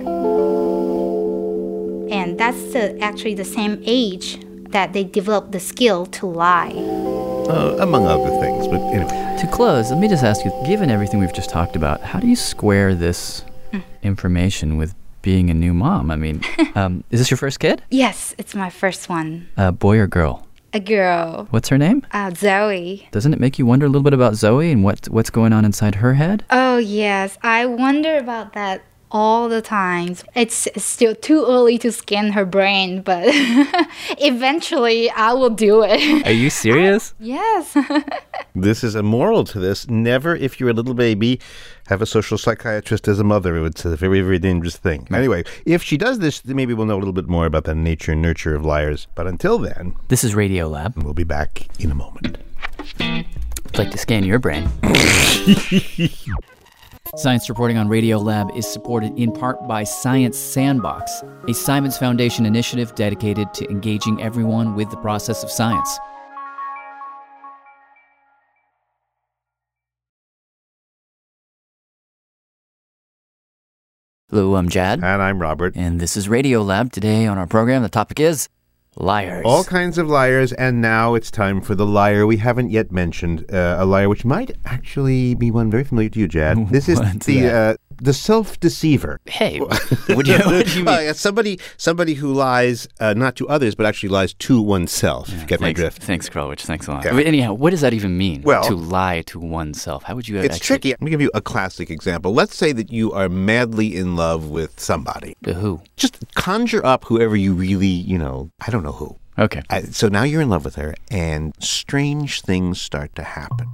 W: And that's the, actually the same age that they develop the skill to lie.
D: uh, among other things. But anyway,
A: to close, let me just ask you, given everything we've just talked about, how do you square this information with being a new mom? I mean, um, is this your first kid?
W: Yes, it's my first one.
A: Uh, boy or girl?
W: A girl.
A: What's her name?
W: Uh, Zoe.
A: Doesn't it make you wonder a little bit about Zoe and what what's going on inside her head?
W: Oh, yes. I wonder about that all the time. It's still too early to scan her brain, but eventually I will do it.
A: Are you serious?
W: Yes.
D: This is a moral to this. Never, if you're a little baby, have a social psychiatrist as a mother. It's a very, very dangerous thing. Anyway, if she does this, then maybe we'll know a little bit more about the nature and nurture of liars. But until then...
A: This is Radio Lab.
D: We'll be back in a moment.
A: I'd like to scan your brain. Science Reporting on Radio Lab is supported in part by Science Sandbox, a Simons Foundation initiative dedicated to engaging everyone with the process of science. Hello, I'm Jad.
D: And I'm Robert.
A: And this is Radio Lab. Today on our program, the topic is liars.
D: All kinds of liars, and now it's time for the liar we haven't yet mentioned. Uh, a liar which might actually be one very familiar to you, Jad. This is the uh, the self-deceiver.
A: Hey, what do you, what do you mean?
D: Uh, somebody, somebody who lies uh, not to others, but actually lies to oneself.
A: Yeah,
D: if you get
A: thanks,
D: my drift.
A: Thanks, Krulwich. Thanks a lot.
D: Yeah.
A: But anyhow, what does that even mean?
D: Well,
A: to lie to oneself. How would you?
D: It's
A: actually...
D: tricky. Let me give you a classic example. Let's say that you are madly in love with somebody.
A: The who?
D: Just conjure up whoever you really, you know, I don't know who.
A: Okay.
D: Uh, so now you're in love with her, and strange things start to happen.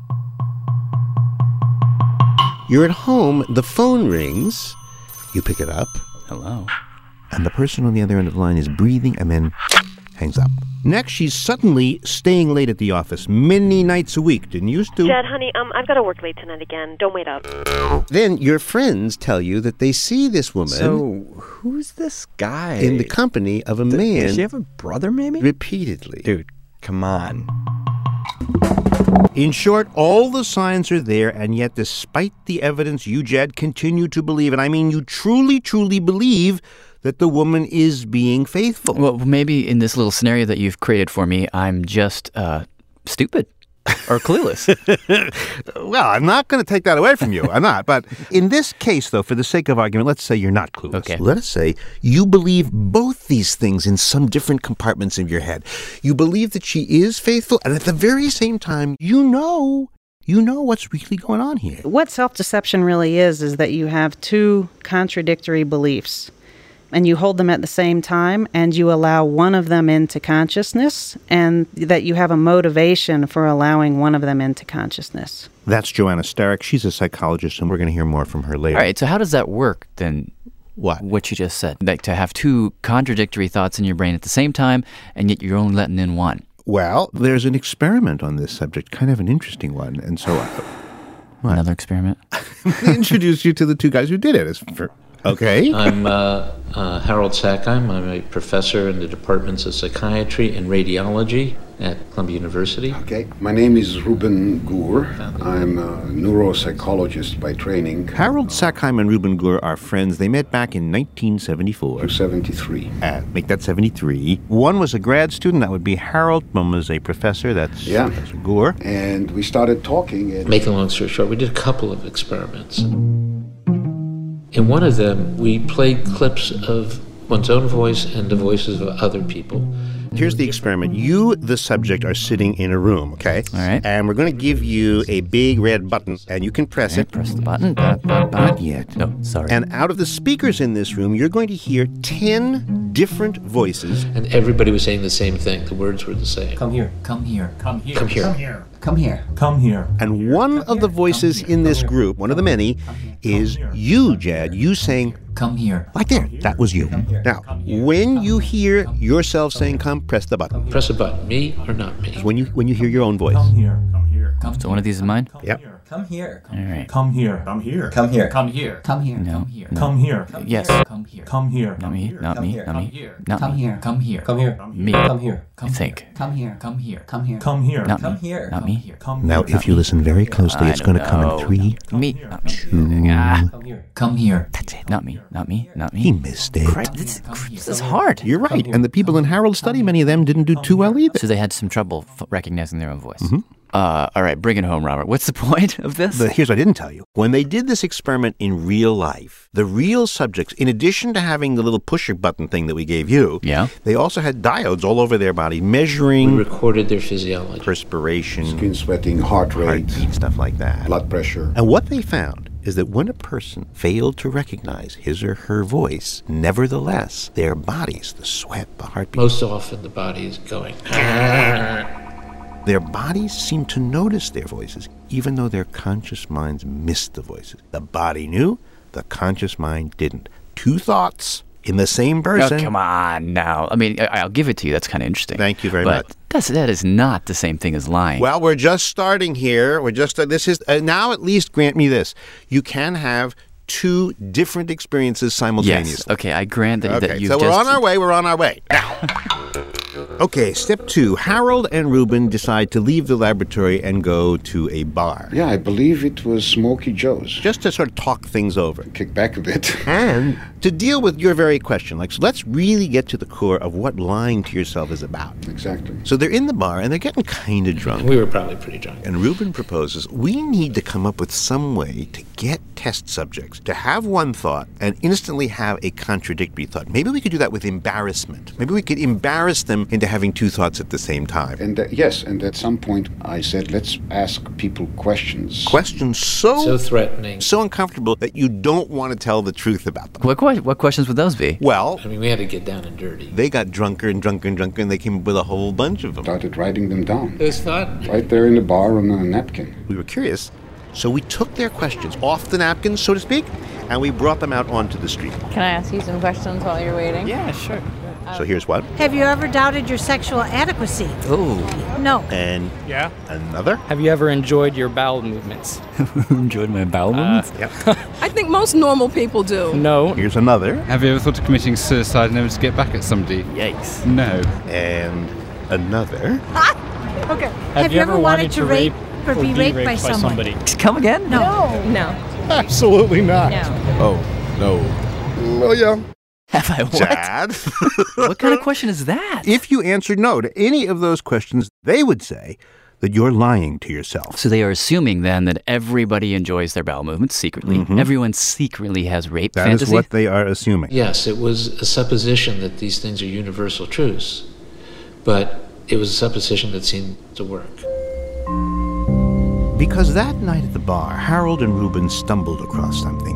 D: You're at home, the phone rings, you pick it up.
A: Hello.
D: And the person on the other end of the line is breathing and then hangs up. Next, she's suddenly staying late at the office many nights a week. Didn't used to.
F: Jed, honey, um, I've got to work late tonight again. Don't wait up.
D: Then your friends tell you that they see this woman.
J: So, who's this guy?
D: In the company of a
J: Th-
D: man.
J: Does she have a brother, maybe?
D: Repeatedly.
J: Dude, come on.
D: In short, all the signs are there, and yet despite the evidence, you, Jed, continue to believe, and I mean you truly, truly believe that the woman is being faithful.
A: Well, maybe in this little scenario that you've created for me, I'm just uh, stupid or clueless.
D: Well, I'm not going to take that away from you. I'm not. But in this case, though, for the sake of argument, let's say you're not clueless.
A: Okay.
D: Let us say you believe both these things in some different compartments of your head. You believe that she is faithful, and at the very same time, you know... You know what's really going on here.
L: What self-deception really is, is that you have two contradictory beliefs, and you hold them at the same time, and you allow one of them into consciousness, and that you have a motivation for allowing one of them into consciousness.
D: That's Joanna Starrick. She's a psychologist, and we're going to hear more from her later.
A: All right, so how does that work then?
D: What?
A: What you just said. Like to have two contradictory thoughts in your brain at the same time, and yet you're only letting in one.
D: Well, there's an experiment on this subject, kind of an interesting one, and so... Uh,
A: Another experiment?
D: Let me introduce you to the two guys who did it. It's for, okay.
X: I'm uh, uh, Harold Sackheim. I'm a professor in the departments of psychiatry and radiology at Columbia University.
T: Okay. My name is Ruben Gur. I'm a neuropsychologist by training.
D: Harold Sackheim and Ruben Gur are friends. They met back in nineteen seventy-four.
T: seventy-three.
D: Uh, make that seventy-three. One was a grad student. That would be Harold. One was a professor. That's
T: yeah.
D: Professor Gur.
T: And we started talking. And
X: Making a long story short, we did a couple of experiments. In one of them, we played clips of one's own voice and the voices of other people.
D: Here's the experiment. You, the subject, are sitting in a room, okay?
A: All right.
D: And we're going to give you a big red button, and you can press
A: Okay,
D: it.
A: press the button. Ba, ba, ba.
D: Not yet.
A: No, sorry.
D: And out of the speakers in this room, you're going to hear ten different voices.
X: And everybody was saying the same thing. The words were the same.
J: Come here.
A: Come here.
J: Come here.
X: Come here.
J: Come here. Come here. Come here.
D: And one of the voices in this group, one of the many, is you, Jad. You saying,
A: come here.
D: Like there. That was you. Now, when you hear yourself saying come, press the button.
X: Press a button. Me or not me?
D: When you when you hear your own voice.
J: Come here. Come here.
A: Come so one of these is mine?
D: Yep.
J: Come here.
A: All right.
J: Come here. Come here. Come here. Come here.
A: Come here. No. No.
J: Come here.
A: Yes.
J: Come here. Come here.
A: Not me. Not me. Not me. Not
J: Come
A: me.
J: here.
A: Come here.
J: Come here.
A: Me.
J: Come here.
A: I think.
J: Come here. Come here. Come here. Come here.
A: Not
J: Come
A: me.
J: here.
A: Not me.
J: Come
D: Now,
J: here.
D: if you listen very closely,
A: I
D: it's going to
A: don't
D: come
A: know.
D: in three,
A: Me. Not me.
D: two.
A: Ah.
J: Come here.
A: Come here. That's it. Not me. Not me. Not me.
D: He missed it.
A: Crap, this, this is hard.
D: You're right. And the people in Harold's study, many of them didn't do too well either.
A: So they had some trouble f- recognizing their own voice.
D: Mhm.
A: Uh, all right, bring it home, Robert. What's the point of this?
D: The, here's what I didn't tell you. When they did this experiment in real life, the real subjects, in addition to having the little pusher button thing that we gave you,
A: yeah,
D: they also had diodes all over their body measuring...
X: We recorded their physiology.
D: Perspiration.
T: Skin sweating, heart rate.
D: Heartbeat, stuff like that.
T: Blood pressure.
D: And what they found is that when a person failed to recognize his or her voice, nevertheless, their bodies, the sweat, the heartbeat,
X: Most often the body is going.
D: their bodies seem to notice their voices, even though their conscious minds missed the voices. The body knew, the conscious mind didn't. Two thoughts in the same person.
A: Oh, come on now. I mean, I, I'll give it to you. That's kind of interesting.
D: Thank you very
A: but
D: much.
A: That's, that is not the same thing as lying.
D: Well, we're just starting here. We're just, uh, this is, uh, now at least grant me this. You can have two different experiences simultaneously.
A: Yes. Okay, I grant that,
D: Okay,
A: that you've
D: so we're
A: just...
D: on our way, we're on our way. Now. Okay, step two. Harold and Reuben decide to leave the laboratory and go to a bar.
T: Yeah, I believe it was Smokey Joe's.
D: Just to sort of talk things over.
T: Kick back a bit.
D: And to deal with your very question. Like, so let's really get to the core of what lying to yourself is about.
T: Exactly.
D: So they're in the bar and they're getting kind of drunk.
X: We were probably pretty drunk.
D: And Reuben proposes, we need to come up with some way to get test subjects to have one thought and instantly have a contradictory thought. Maybe we could do that with embarrassment. Maybe we could embarrass them into having two thoughts at the same time.
T: And uh, yes, and at some point I said, let's ask people questions.
D: Questions so,
X: So threatening.
D: so uncomfortable that you don't want to tell the truth about them.
A: What, que- what questions would those be?
D: Well,
X: I mean, we had to get down and dirty.
D: they got drunker and drunker and drunker, and they came up with a whole bunch of them.
T: Started writing them down.
X: It was fun.
T: Right there in the bar on a napkin.
D: We were curious, so we took their questions off the napkins, so to speak, and we brought them out onto the street.
B: Can I ask you some questions while you're waiting?
A: Yeah, sure.
D: So here's one.
N: Have you ever doubted your sexual adequacy?
A: Oh.
N: No.
D: And
P: Yeah.
D: another.
P: Have you ever enjoyed your bowel movements?
A: Enjoyed my bowel movements?
D: Yep.
Q: I think most normal people do.
P: No.
D: Here's another.
R: Have you ever thought of committing suicide never to get back at somebody?
A: Yikes.
R: No.
D: And another.
N: Okay.
P: Have,
N: Have you ever wanted to rape or be raped by someone?
P: somebody?
A: Come again?
N: No.
B: No.
E: Absolutely not.
B: No.
E: Oh, no. Oh, yeah.
A: Have I what?
D: Chad?
A: What kind of question is that?
D: If you answered no to any of those questions, they would say that you're lying to yourself.
A: So they are assuming then that everybody enjoys their bowel movements secretly.
D: Mhm.
A: Everyone secretly has rape
D: That
A: fantasy.
D: is what they are assuming.
X: Yes, it was a supposition that these things are universal truths, but it was a supposition that seemed to work.
D: Because that night at the bar, Harold and Reuben stumbled across something.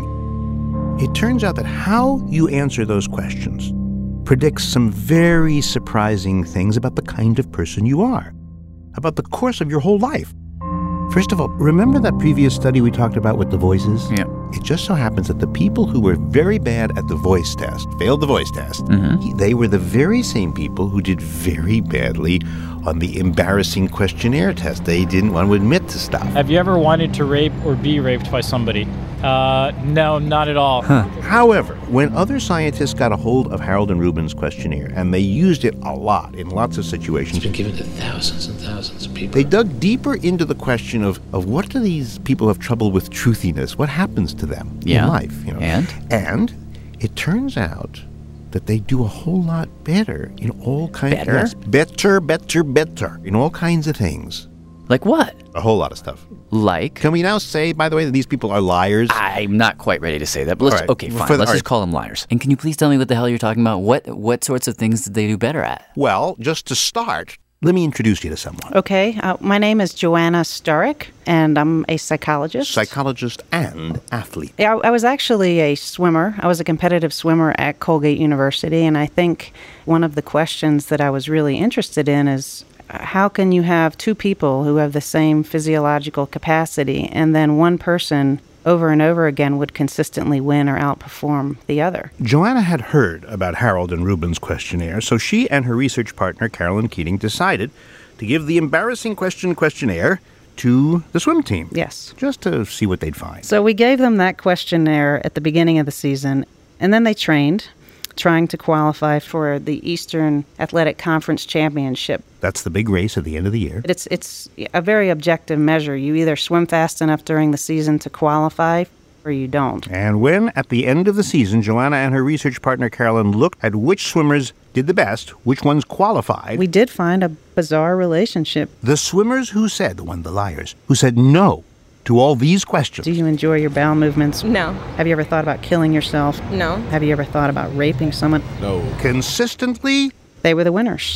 D: It turns out that how you answer those questions predicts some very surprising things about the kind of person you are, about the course of your whole life. First of all, remember that previous study we talked about with the voices?
A: Yeah.
D: It just so happens that the people who were very bad at the voice test, failed the voice test,
A: Mhm.
D: they were the very same people who did very badly on the embarrassing questionnaire test. They didn't want to admit to stuff.
P: Have you ever wanted to rape or be raped by somebody? Uh, no, not at all.
A: Huh.
D: However, when other scientists got a hold of Harold and Reuben's questionnaire, and they used it a lot in lots of situations,
X: It's been given to thousands and thousands of people.
D: they dug deeper into the question of, of what do these people have trouble with truthiness? What happens to them
A: Yeah.
D: in life? You know?
A: And?
D: And it turns out that they do a whole lot better in all kinds
A: Better?
D: Yes, better, better, better in all kinds of things.
A: Like what?
D: A whole lot of stuff.
A: Like?
D: Can we now say, by the way, that these people are liars?
A: I'm not quite ready to say that, but let's,
D: All right.
A: okay, fine.
D: For the-
A: let's
D: all
A: just
D: right.
A: call them liars. And can you please tell me what the hell you're talking about? What what sorts of things did they do better at?
D: Well, just to start, let me introduce you to someone.
L: Okay, uh, my name is Joanna Starrick, and I'm a psychologist.
D: Psychologist and athlete.
L: Yeah, I, I was actually a swimmer. I was a competitive swimmer at Colgate University, and I think one of the questions that I was really interested in is uh, how can you have two people who have the same physiological capacity, and then one person over and over again would consistently win or outperform the other?
D: Joanna had heard about Harold and Reuben's questionnaire, so she and her research partner, Carolyn Keating, decided to give the embarrassing question questionnaire to the swim team.
L: Yes.
D: Just to see what they'd find.
L: So we gave them that questionnaire at the beginning of the season, and then they trained, trying to qualify for the Eastern Athletic Conference Championship.
D: That's the big race at the end of the year.
L: It's it's a very objective measure. You either swim fast enough during the season to qualify, or you don't.
D: And when, at the end of the season, Joanna and her research partner, Carolyn, looked at which swimmers did the best, which ones qualified,
L: We did find a bizarre relationship.
D: the swimmers who said, the one, the liars, who said no to all these questions.
L: Do you enjoy your bowel movements?
B: No.
L: Have you ever thought about killing yourself?
B: No.
L: Have you ever thought about raping someone?
D: No. Consistently,
L: They were the winners.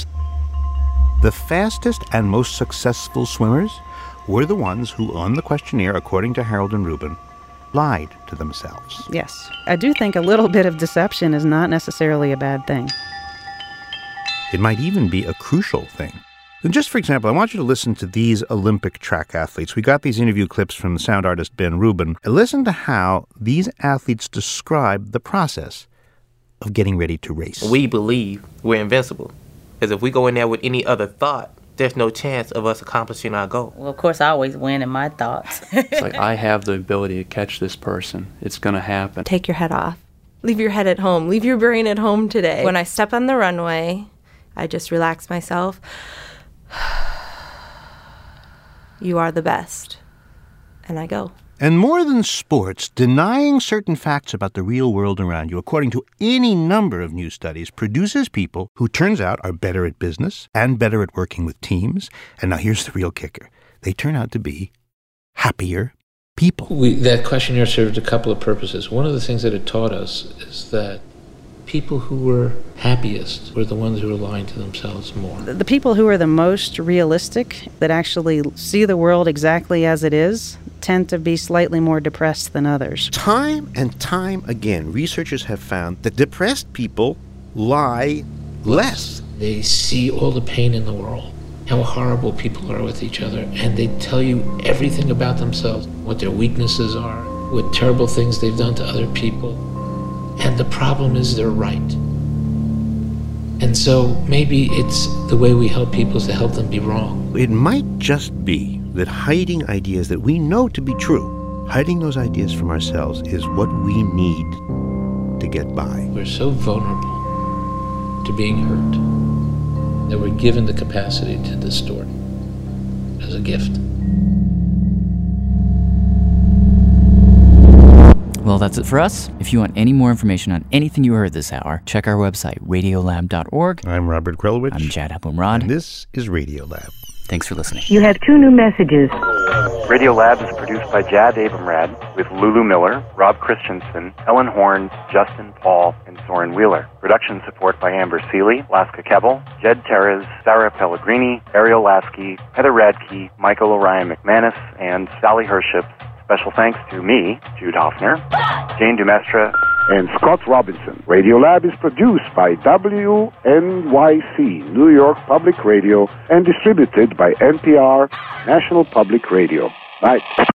D: the fastest and most successful swimmers were the ones who, on the questionnaire, according to Harold and Reuben, lied to themselves.
L: Yes. I do think a little bit of deception is not necessarily a bad thing.
D: It might even be a crucial thing. And just for example, I want you to listen to these Olympic track athletes. We got these interview clips from the sound artist Ben Rubin. And listen to how these athletes describe the process of getting ready to race.
K: We believe we're invincible. Because if we go in there with any other thought, there's no chance of us accomplishing our goal.
M: Well, of course, I always win in my thoughts.
R: It's like, I have the ability to catch this person. It's going to happen.
U: Take your head off. Leave your head at home. Leave your brain at home today. When I step on the runway, I just relax myself. You are the best. And I go.
D: And more than sports, denying certain facts about the real world around you, according to any number of new studies, produces people who, turns out, are better at business and better at working with teams. And now here's the real kicker. They turn out to be happier people.
X: We, that questionnaire served a couple of purposes. One of the things that it taught us is that people who were happiest were the ones who were lying to themselves more.
L: The people who are the most realistic, that actually see the world exactly as it is, tend to be slightly more depressed than others.
D: Time and time again, researchers have found that depressed people lie less.
X: They see all the pain in the world, how horrible people are with each other, and they tell you everything about themselves, what their weaknesses are, what terrible things they've done to other people. And the problem is they're right. And so maybe it's the way we help people is to help them be wrong.
D: It might just be that hiding ideas that we know to be true, hiding those ideas from ourselves, is what we need to get by.
X: We're so vulnerable to being hurt that we're given the capacity to distort as a gift.
A: Well, that's it for us. If you want any more information on anything you heard this hour, check our website, radiolab dot org.
D: I'm Robert Krulwich.
A: I'm Jad Abumrad.
D: And this is Radiolab.
A: Thanks for listening.
V: You have two new messages.
Y: Radiolab is produced by Jad Abumrad with Lulu Miller, Rob Christensen, Ellen Horn, Justin Paul, and Soren Wheeler. Production support by Amber Seeley, Laska Kebbel, Jed Terez, Sarah Pellegrini, Ariel Lasky, Heather Radke, Michael Orion McManus, and Sally Hership. Special thanks to me, Jude Hoffner, Jane Dumestra,
T: and Scott Robinson. Radiolab is produced by W N Y C, New York Public Radio, and distributed by N P R, National Public Radio. Bye.